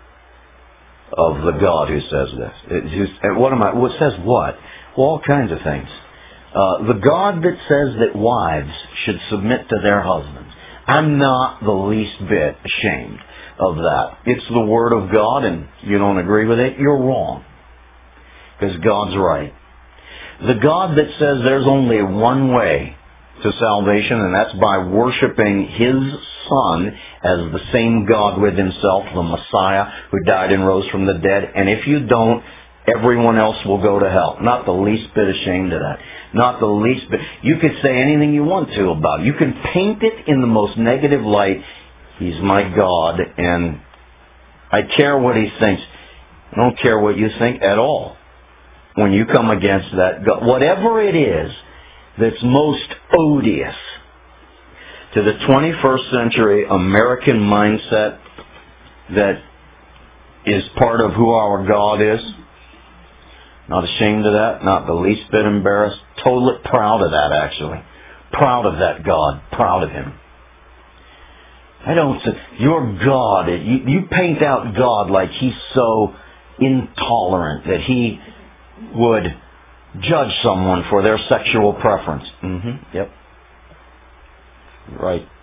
of the God who says this. It, who's, what am I? What says what? Well, all kinds of things. Uh, the God that says that wives should submit to their husbands. I'm not the least bit ashamed of that. It's the Word of God, and you don't agree with it, you're wrong. Because God's right. The God that says there's only one way to salvation, and that's by worshiping His Son as the same God with Himself, the Messiah who died and rose from the dead. And if you don't, everyone else will go to hell. Not the least bit ashamed of that. Not the least bit. You could say anything you want to about it. You can paint it in the most negative light. He's my God, and I care what He thinks. I don't care what you think at all when you come against that God. Whatever it is that's most odious to the twenty-first century American mindset that is part of who our God is, not ashamed of that, not the least bit embarrassed, totally proud of that, actually. Proud of that God, proud of Him. I don't say, your God, you, you paint out God like He's so intolerant that He would judge someone for their sexual preference. Mm-hmm. Yep. Right.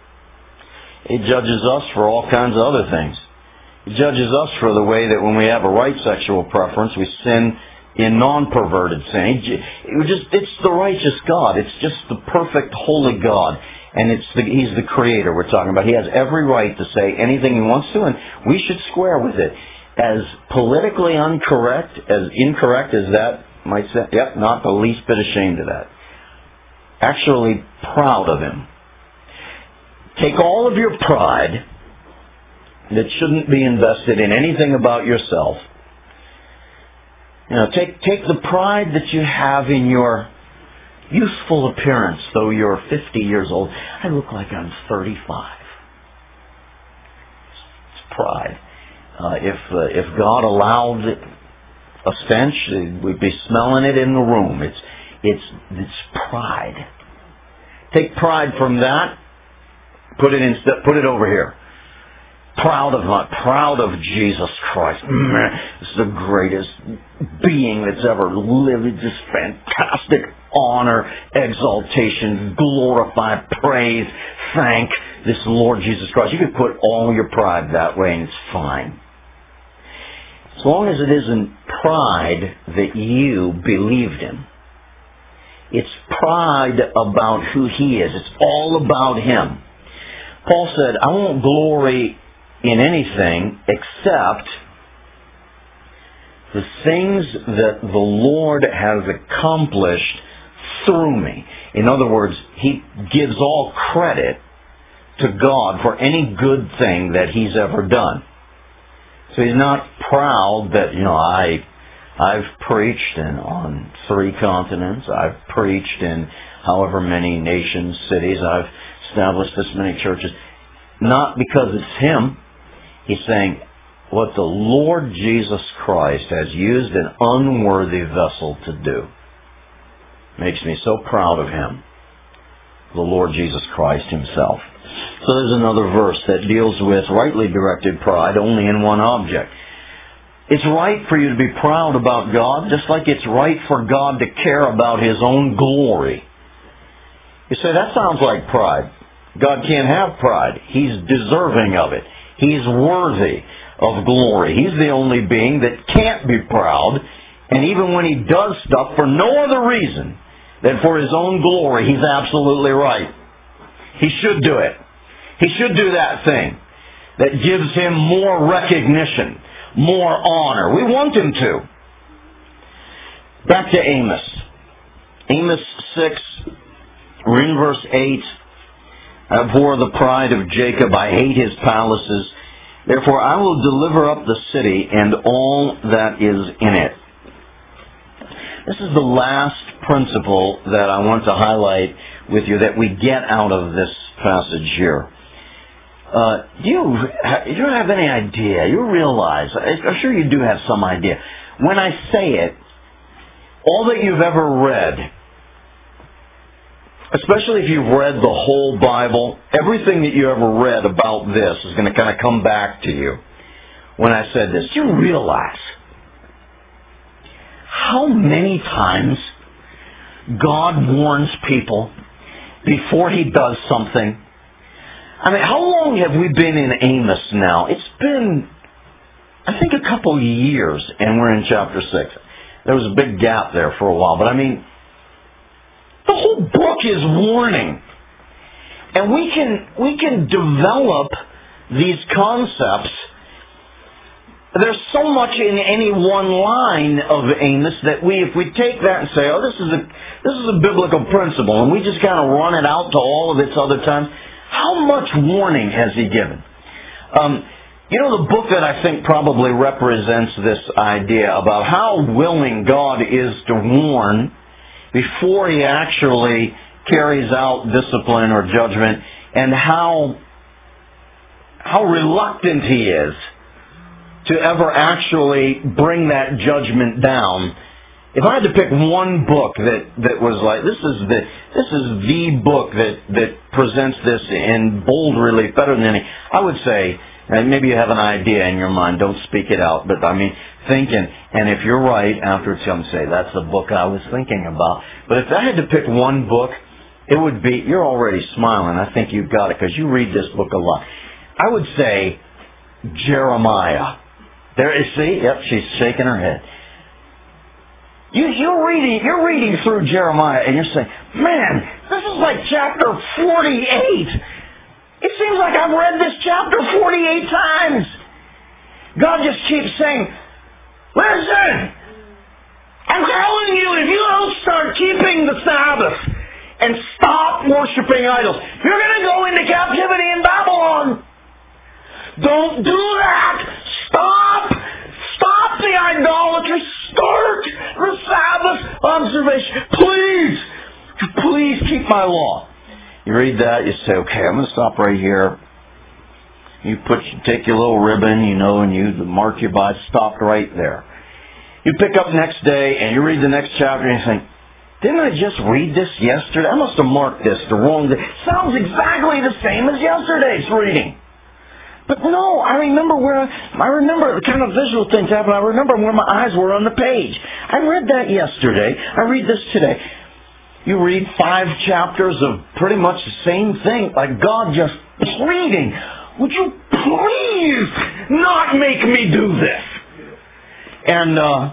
He judges us for all kinds of other things. He judges us for the way that when we have a right sexual preference, we sin in non-perverted sin. It just, it's the righteous God. It's just the perfect, holy God. And it's the, He's the Creator we're talking about. He has every right to say anything He wants to, and we should square with it. As politically incorrect, as incorrect as that might say, yep, not the least bit ashamed of that. Actually proud of Him. Take all of your pride that shouldn't be invested in anything about yourself. You know, take take the pride that you have in your youthful appearance, though you're fifty years old. I look like I'm thirty-five. It's pride. Uh, if uh, if God allowed a stench, we'd be smelling it in the room. It's it's it's pride. Take pride from that. Put it in. Put it over here. Proud of what? Proud of Jesus Christ. This is the greatest being that's ever lived. It's just fantastic honor, exaltation, glorify, praise, thank this Lord Jesus Christ. You could put all your pride that way and it's fine. As long as it isn't pride that you believed Him. It's pride about who He is. It's all about Him. Paul said, I won't glory in anything except the things that the Lord has accomplished through me. In other words, He gives all credit to God for any good thing that He's ever done. So He's not proud that, you know, I, I've preached in, on three continents. I've preached in however many nations, cities. I've established this many churches. Not because it's Him. He's saying, what the Lord Jesus Christ has used an unworthy vessel to do makes me so proud of Him, the Lord Jesus Christ Himself. So there's another verse that deals with rightly directed pride only in one object. It's right for you to be proud about God, just like it's right for God to care about His own glory. You say, that sounds like pride. God can't have pride. He's deserving of it. He's worthy of glory. He's the only being that can't be proud. And even when He does stuff for no other reason than for His own glory, He's absolutely right. He should do it. He should do that thing that gives Him more recognition, more honor. We want Him to. Back to Amos. Amos six, we're in verse eight. I abhor the pride of Jacob. I hate his palaces. Therefore I will deliver up the city and all that is in it. This is the last principle that I want to highlight with you that we get out of this passage here. Uh, do you, you don't have any idea, you realize, I'm sure you do have some idea. When I say it, all that you've ever read, especially if you've read the whole Bible, everything that you ever read about this is going to kind of come back to you. When I said this, do you realize how many times God warns people before He does something? I mean, how long have we been in Amos now? It's been, I think, a couple of years, and we're in chapter six. There was a big gap there for a while, but I mean, the whole book is warning. And we can, we can develop these concepts. There's so much in any one line of Amos that we, if we take that and say, oh, this is a, this is a biblical principle, and we just kind of run it out to all of its other times, how much warning has He given? Um, you know, the book that I think probably represents this idea about how willing God is to warn before He actually carries out discipline or judgment, and how, how reluctant He is to ever actually bring that judgment down. If I had to pick one book that, that was like, this is the this is the book that, that presents this in bold relief better than any, I would say, and maybe you have an idea in your mind, don't speak it out, but I mean, thinking, and if you're right, afterwards you can say, that's the book I was thinking about. But if I had to pick one book, it would be, you're already smiling, I think you've got it, because you read this book a lot. I would say Jeremiah. There is, see, yep, she's shaking her head. You, you're reading, you're reading through Jeremiah, and you're saying, man, this is like chapter forty-eight. It seems like I've read this chapter forty-eight times. God just keeps saying, listen, I'm telling you, if you don't start keeping the Sabbath and stop worshiping idols, you're going to go into captivity in Babylon. Don't do that. Stop. Stop the idolatry. Start the Sabbath observation. Please. Please keep my law. You read that, you say, okay, I'm going to stop right here. You put, you take your little ribbon, you know, and you mark your by, stop right there. You pick up next day and you read the next chapter and you think, didn't I just read this yesterday? I must have marked this the wrong day. Sounds exactly the same as yesterday's reading. But no, I remember where, I remember the kind of visual things happen. I remember where my eyes were on the page. I read that yesterday. I read this today. You read five chapters of pretty much the same thing, like God just pleading, would you please not make me do this? And, uh,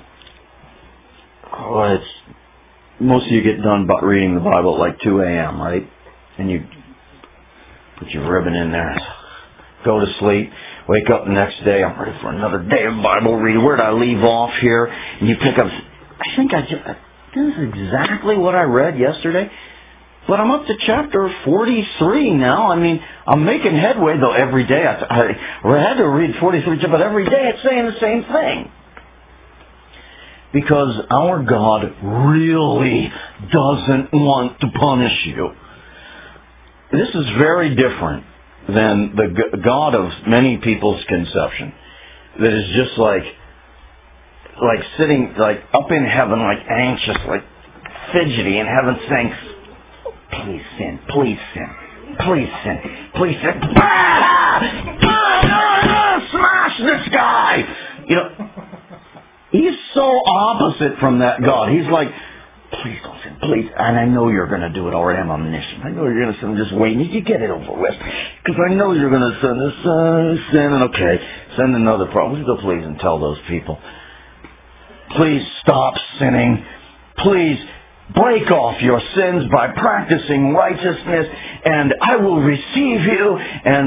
oh, it's, most of you get done about reading the Bible at like two a.m., right? And you put your ribbon in there, go to sleep, wake up the next day, I'm ready for another day of Bible reading. Where did I leave off here? And you pick up, I think I just, this is exactly what I read yesterday. But I'm up to chapter forty-three now. I mean, I'm making headway, though every day. I, I, I had to read forty-three, but every day it's saying the same thing. Because our God really doesn't want to punish you. This is very different than the God of many people's conception. That is just like, like sitting like up in heaven, like anxious, like fidgety in heaven, saying, please sin, please sin, please sin, please sin. Ah! Ah! Ah! Smash this guy! You know, He's so opposite from that God. He's like, please don't sin, please. And I know you're going to do it already. I'm omniscient. I know you're going to sin. I'm just waiting. You get it over with. Because I know you're going to sin this, uh, sin. And okay, send another problem. Go please and tell those people. Please stop sinning. Please break off your sins by practicing righteousness. And I will receive you. And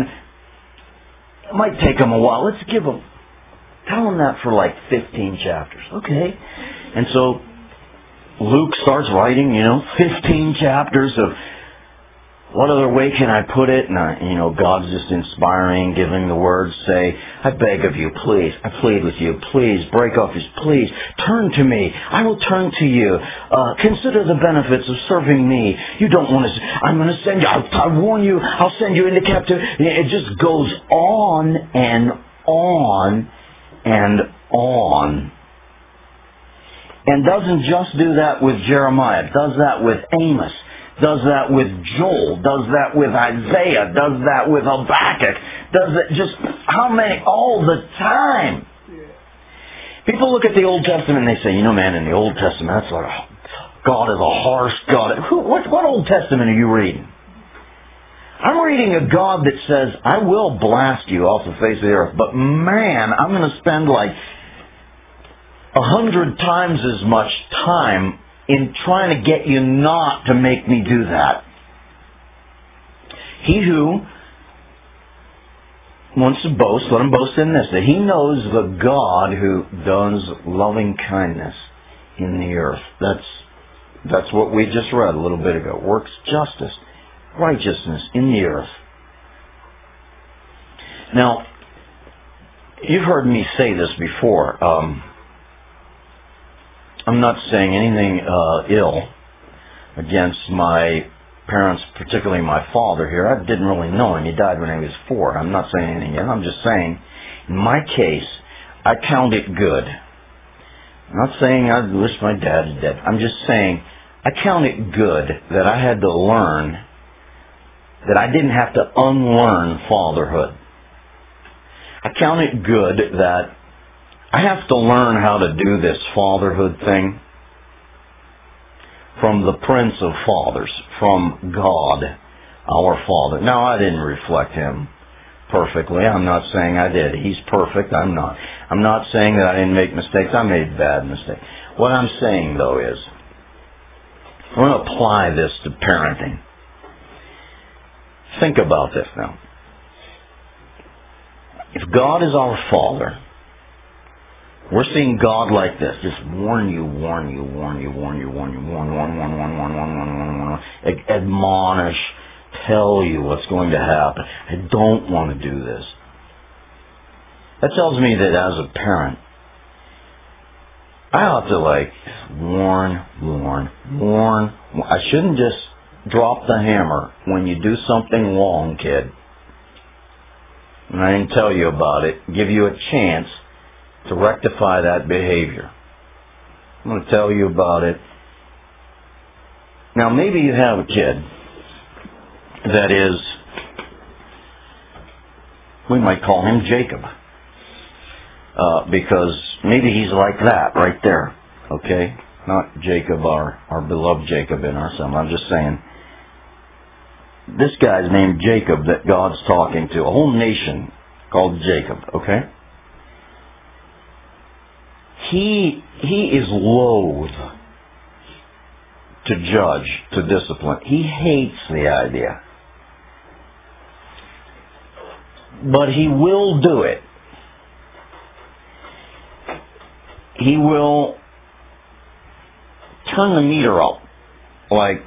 it might take them a while. Let's give them. Tell them that for like fifteen chapters. Okay. And so Luke starts writing, you know, fifteen chapters of what other way can I put it? And, I, you know, God's just inspiring, giving the words, say, I beg of you, please, I plead with you, please, break off his, please, turn to me, I will turn to you, uh, consider the benefits of serving me. You don't want to, I'm going to send you, I'll, I'll warn you, I'll send you into captivity. It just goes on and on and on. And doesn't just do that with Jeremiah, does that with Amos, does that with Joel, does that with Isaiah, does that with Habakkuk, does it just, how many, all the time. People look at the Old Testament and they say, you know man, in the Old Testament, that's like, God is a harsh God. Who, what, what Old Testament are you reading? I'm reading a God that says, I will blast you off the face of the earth, but man, I'm going to spend like a hundred times as much time in trying to get you not to make me do that. He who wants to boast, let him boast in this, that he knows the God who does loving kindness in the earth. That's, that's what we just read a little bit ago. Works justice, righteousness in the earth. Now, you've heard me say this before. Um, I'm not saying anything uh, ill against my parents, particularly my father here. I didn't really know him. He died when I was four. I'm not saying anything ill. I'm just saying, in my case, I count it good. I'm not saying I wish my dad was dead. I'm just saying I count it good that I had to learn, that I didn't have to unlearn fatherhood. I count it good that I have to learn how to do this fatherhood thing from the Prince of Fathers, from God, our Father. Now, I didn't reflect him perfectly. I'm not saying I did. He's perfect. I'm not. I'm not saying that I didn't make mistakes. I made bad mistakes. What I'm saying, though, is I want to apply this to parenting. Think about this now. If God is our Father, we're seeing God like this. Just warn you, warn you, warn you, warn you, warn you, warn, warn, warn, warn, warn, warn, warn, warn, warn, Ad- admonish, tell you what's going to happen. I don't want to do this. That tells me that as a parent, I ought to like warn, warn, warn. I shouldn't just drop the hammer when you do something wrong, kid. And I didn't tell you about it. Give you a chance to rectify that behavior. I'm going to tell you about it. Now, maybe you have a kid that is, we might call him Jacob, uh, because maybe he's like that right there, okay? Not Jacob, our, our beloved Jacob in our son. I'm just saying, this guy's named Jacob that God's talking to, a whole nation called Jacob, okay? He, he is loath to judge, to discipline. He hates the idea. But he will do it. He will turn the meter up. Like,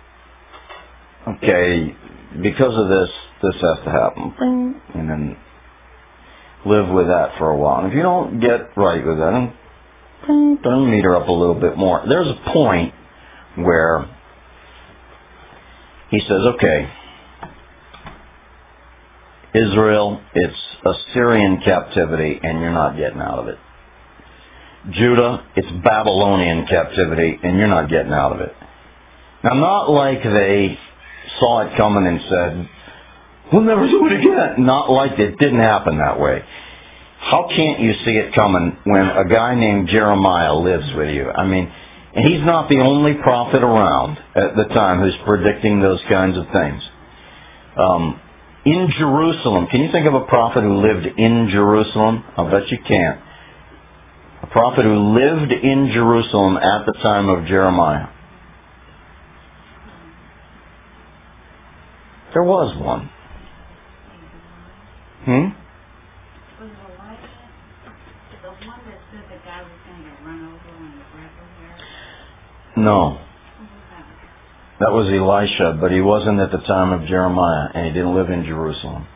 okay, because of this, this has to happen. And then live with that for a while. And if you don't get right with that, then turn the meter up a little bit more. There's a point where he says, okay, Israel, it's Assyrian captivity and you're not getting out of it. Judah, it's Babylonian captivity and you're not getting out of it. Now, not like they saw it coming and said, we'll never do it again. Not like it didn't happen that way. How can't you see it coming when a guy named Jeremiah lives with you? I mean, and he's not the only prophet around at the time who's predicting those kinds of things. Um, in Jerusalem, can you think of a prophet who lived in Jerusalem? I'll bet you can't. A prophet who lived in Jerusalem at the time of Jeremiah. There was one. Hmm? Was Elijah the one that said the guy was going to run over when the bread was there? No. That was Elisha, but he wasn't at the time of Jeremiah, and he didn't live in Jerusalem.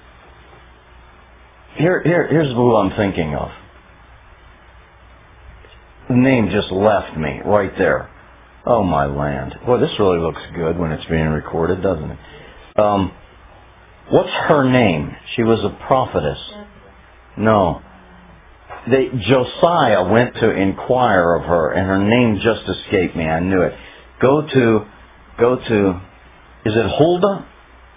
Here, here, here's who I'm thinking of. The name just left me right there. Oh, my land. Boy, this really looks good when it's being recorded, doesn't it? Um, what's her name? She was a prophetess. No. They, Josiah went to inquire of her, and her name just escaped me. I knew it. Go to, go to, is it Huldah?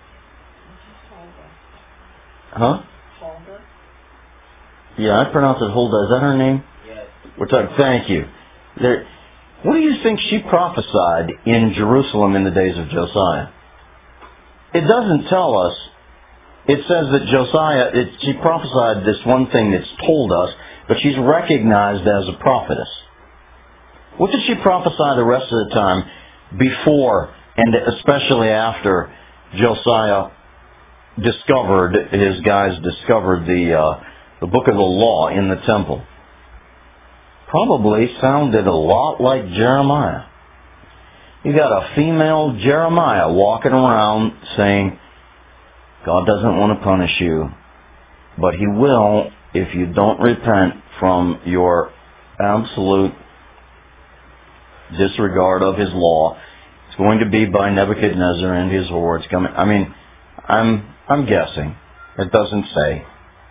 Huh? Huldah. Yeah, I pronounce it Huldah. Is that her name? Yes. We're talking, thank you. There, what do you think she prophesied in Jerusalem in the days of Josiah? It doesn't tell us. It says that Josiah, it, she prophesied this one thing that's told us, but she's recognized as a prophetess. What did she prophesy the rest of the time before and especially after Josiah discovered, his guys discovered the uh, the book of the law in the temple? Probably sounded a lot like Jeremiah. You got a female Jeremiah walking around saying, God doesn't want to punish you, but He will if you don't repent from your absolute disregard of His law. It's going to be by Nebuchadnezzar and his hordes coming. I mean, I'm I'm guessing. It doesn't say.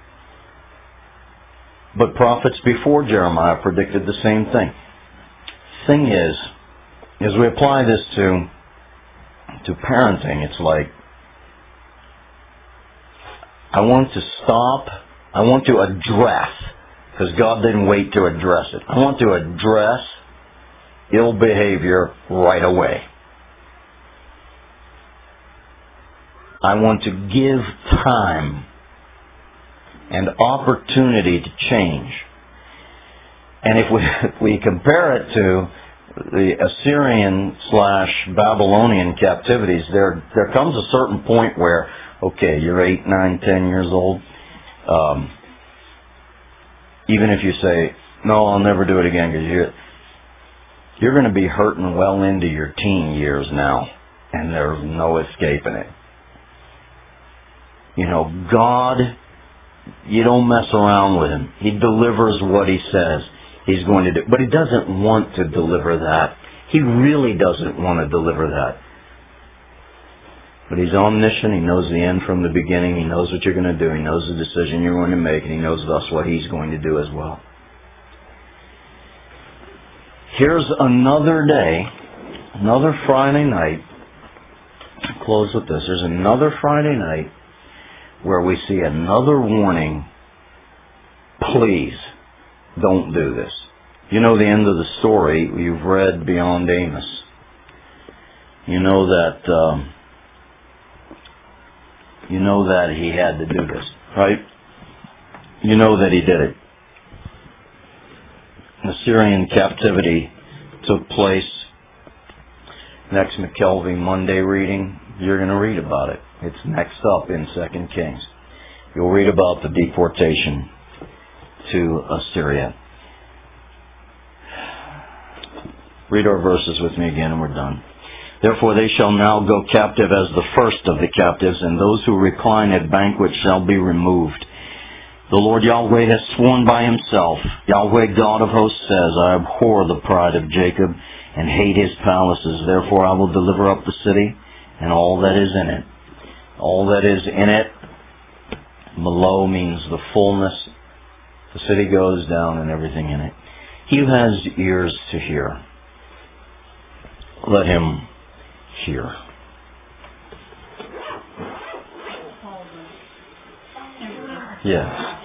But prophets before Jeremiah predicted the same thing. Thing is, as we apply this to to parenting, it's like, I want to stop, I want to address, because God didn't wait to address it. I want to address ill behavior right away. I want to give time and opportunity to change. And if we, if we compare it to the Assyrian slash Babylonian captivities, there there comes a certain point where, okay, you're eight, nine, ten years old. Um, even if you say, no, I'll never do it again, because you're, you're going to be hurting well into your teen years now, and there's no escaping it. You know, God, you don't mess around with Him. He delivers what He says He's going to do. But He doesn't want to deliver that. He really doesn't want to deliver that. But He's omniscient. He knows the end from the beginning. He knows what you're going to do. He knows the decision you're going to make. And He knows thus what He's going to do as well. Here's another day, another Friday night. I'll close with this. There's another Friday night where we see another warning. Please don't do this. You know the end of the story. You've read beyond Amos. You know that um, you know that he had to do this, right? You know that he did it. The Syrian captivity took place. Next McKelvey Monday reading, you're going to read about it. It's next up in Second Kings. You'll read about the deportation to Assyria. Read our verses with me again and we're done. Therefore they shall now go captive as the first of the captives, and those who recline at banquets shall be removed. The Lord Yahweh has sworn by Himself. Yahweh God of hosts says, I abhor the pride of Jacob and hate his palaces. Therefore I will deliver up the city and all that is in it. All that is in it, below means the fullness. The city goes down and everything in it. He who has ears to hear, let him hear. Yes.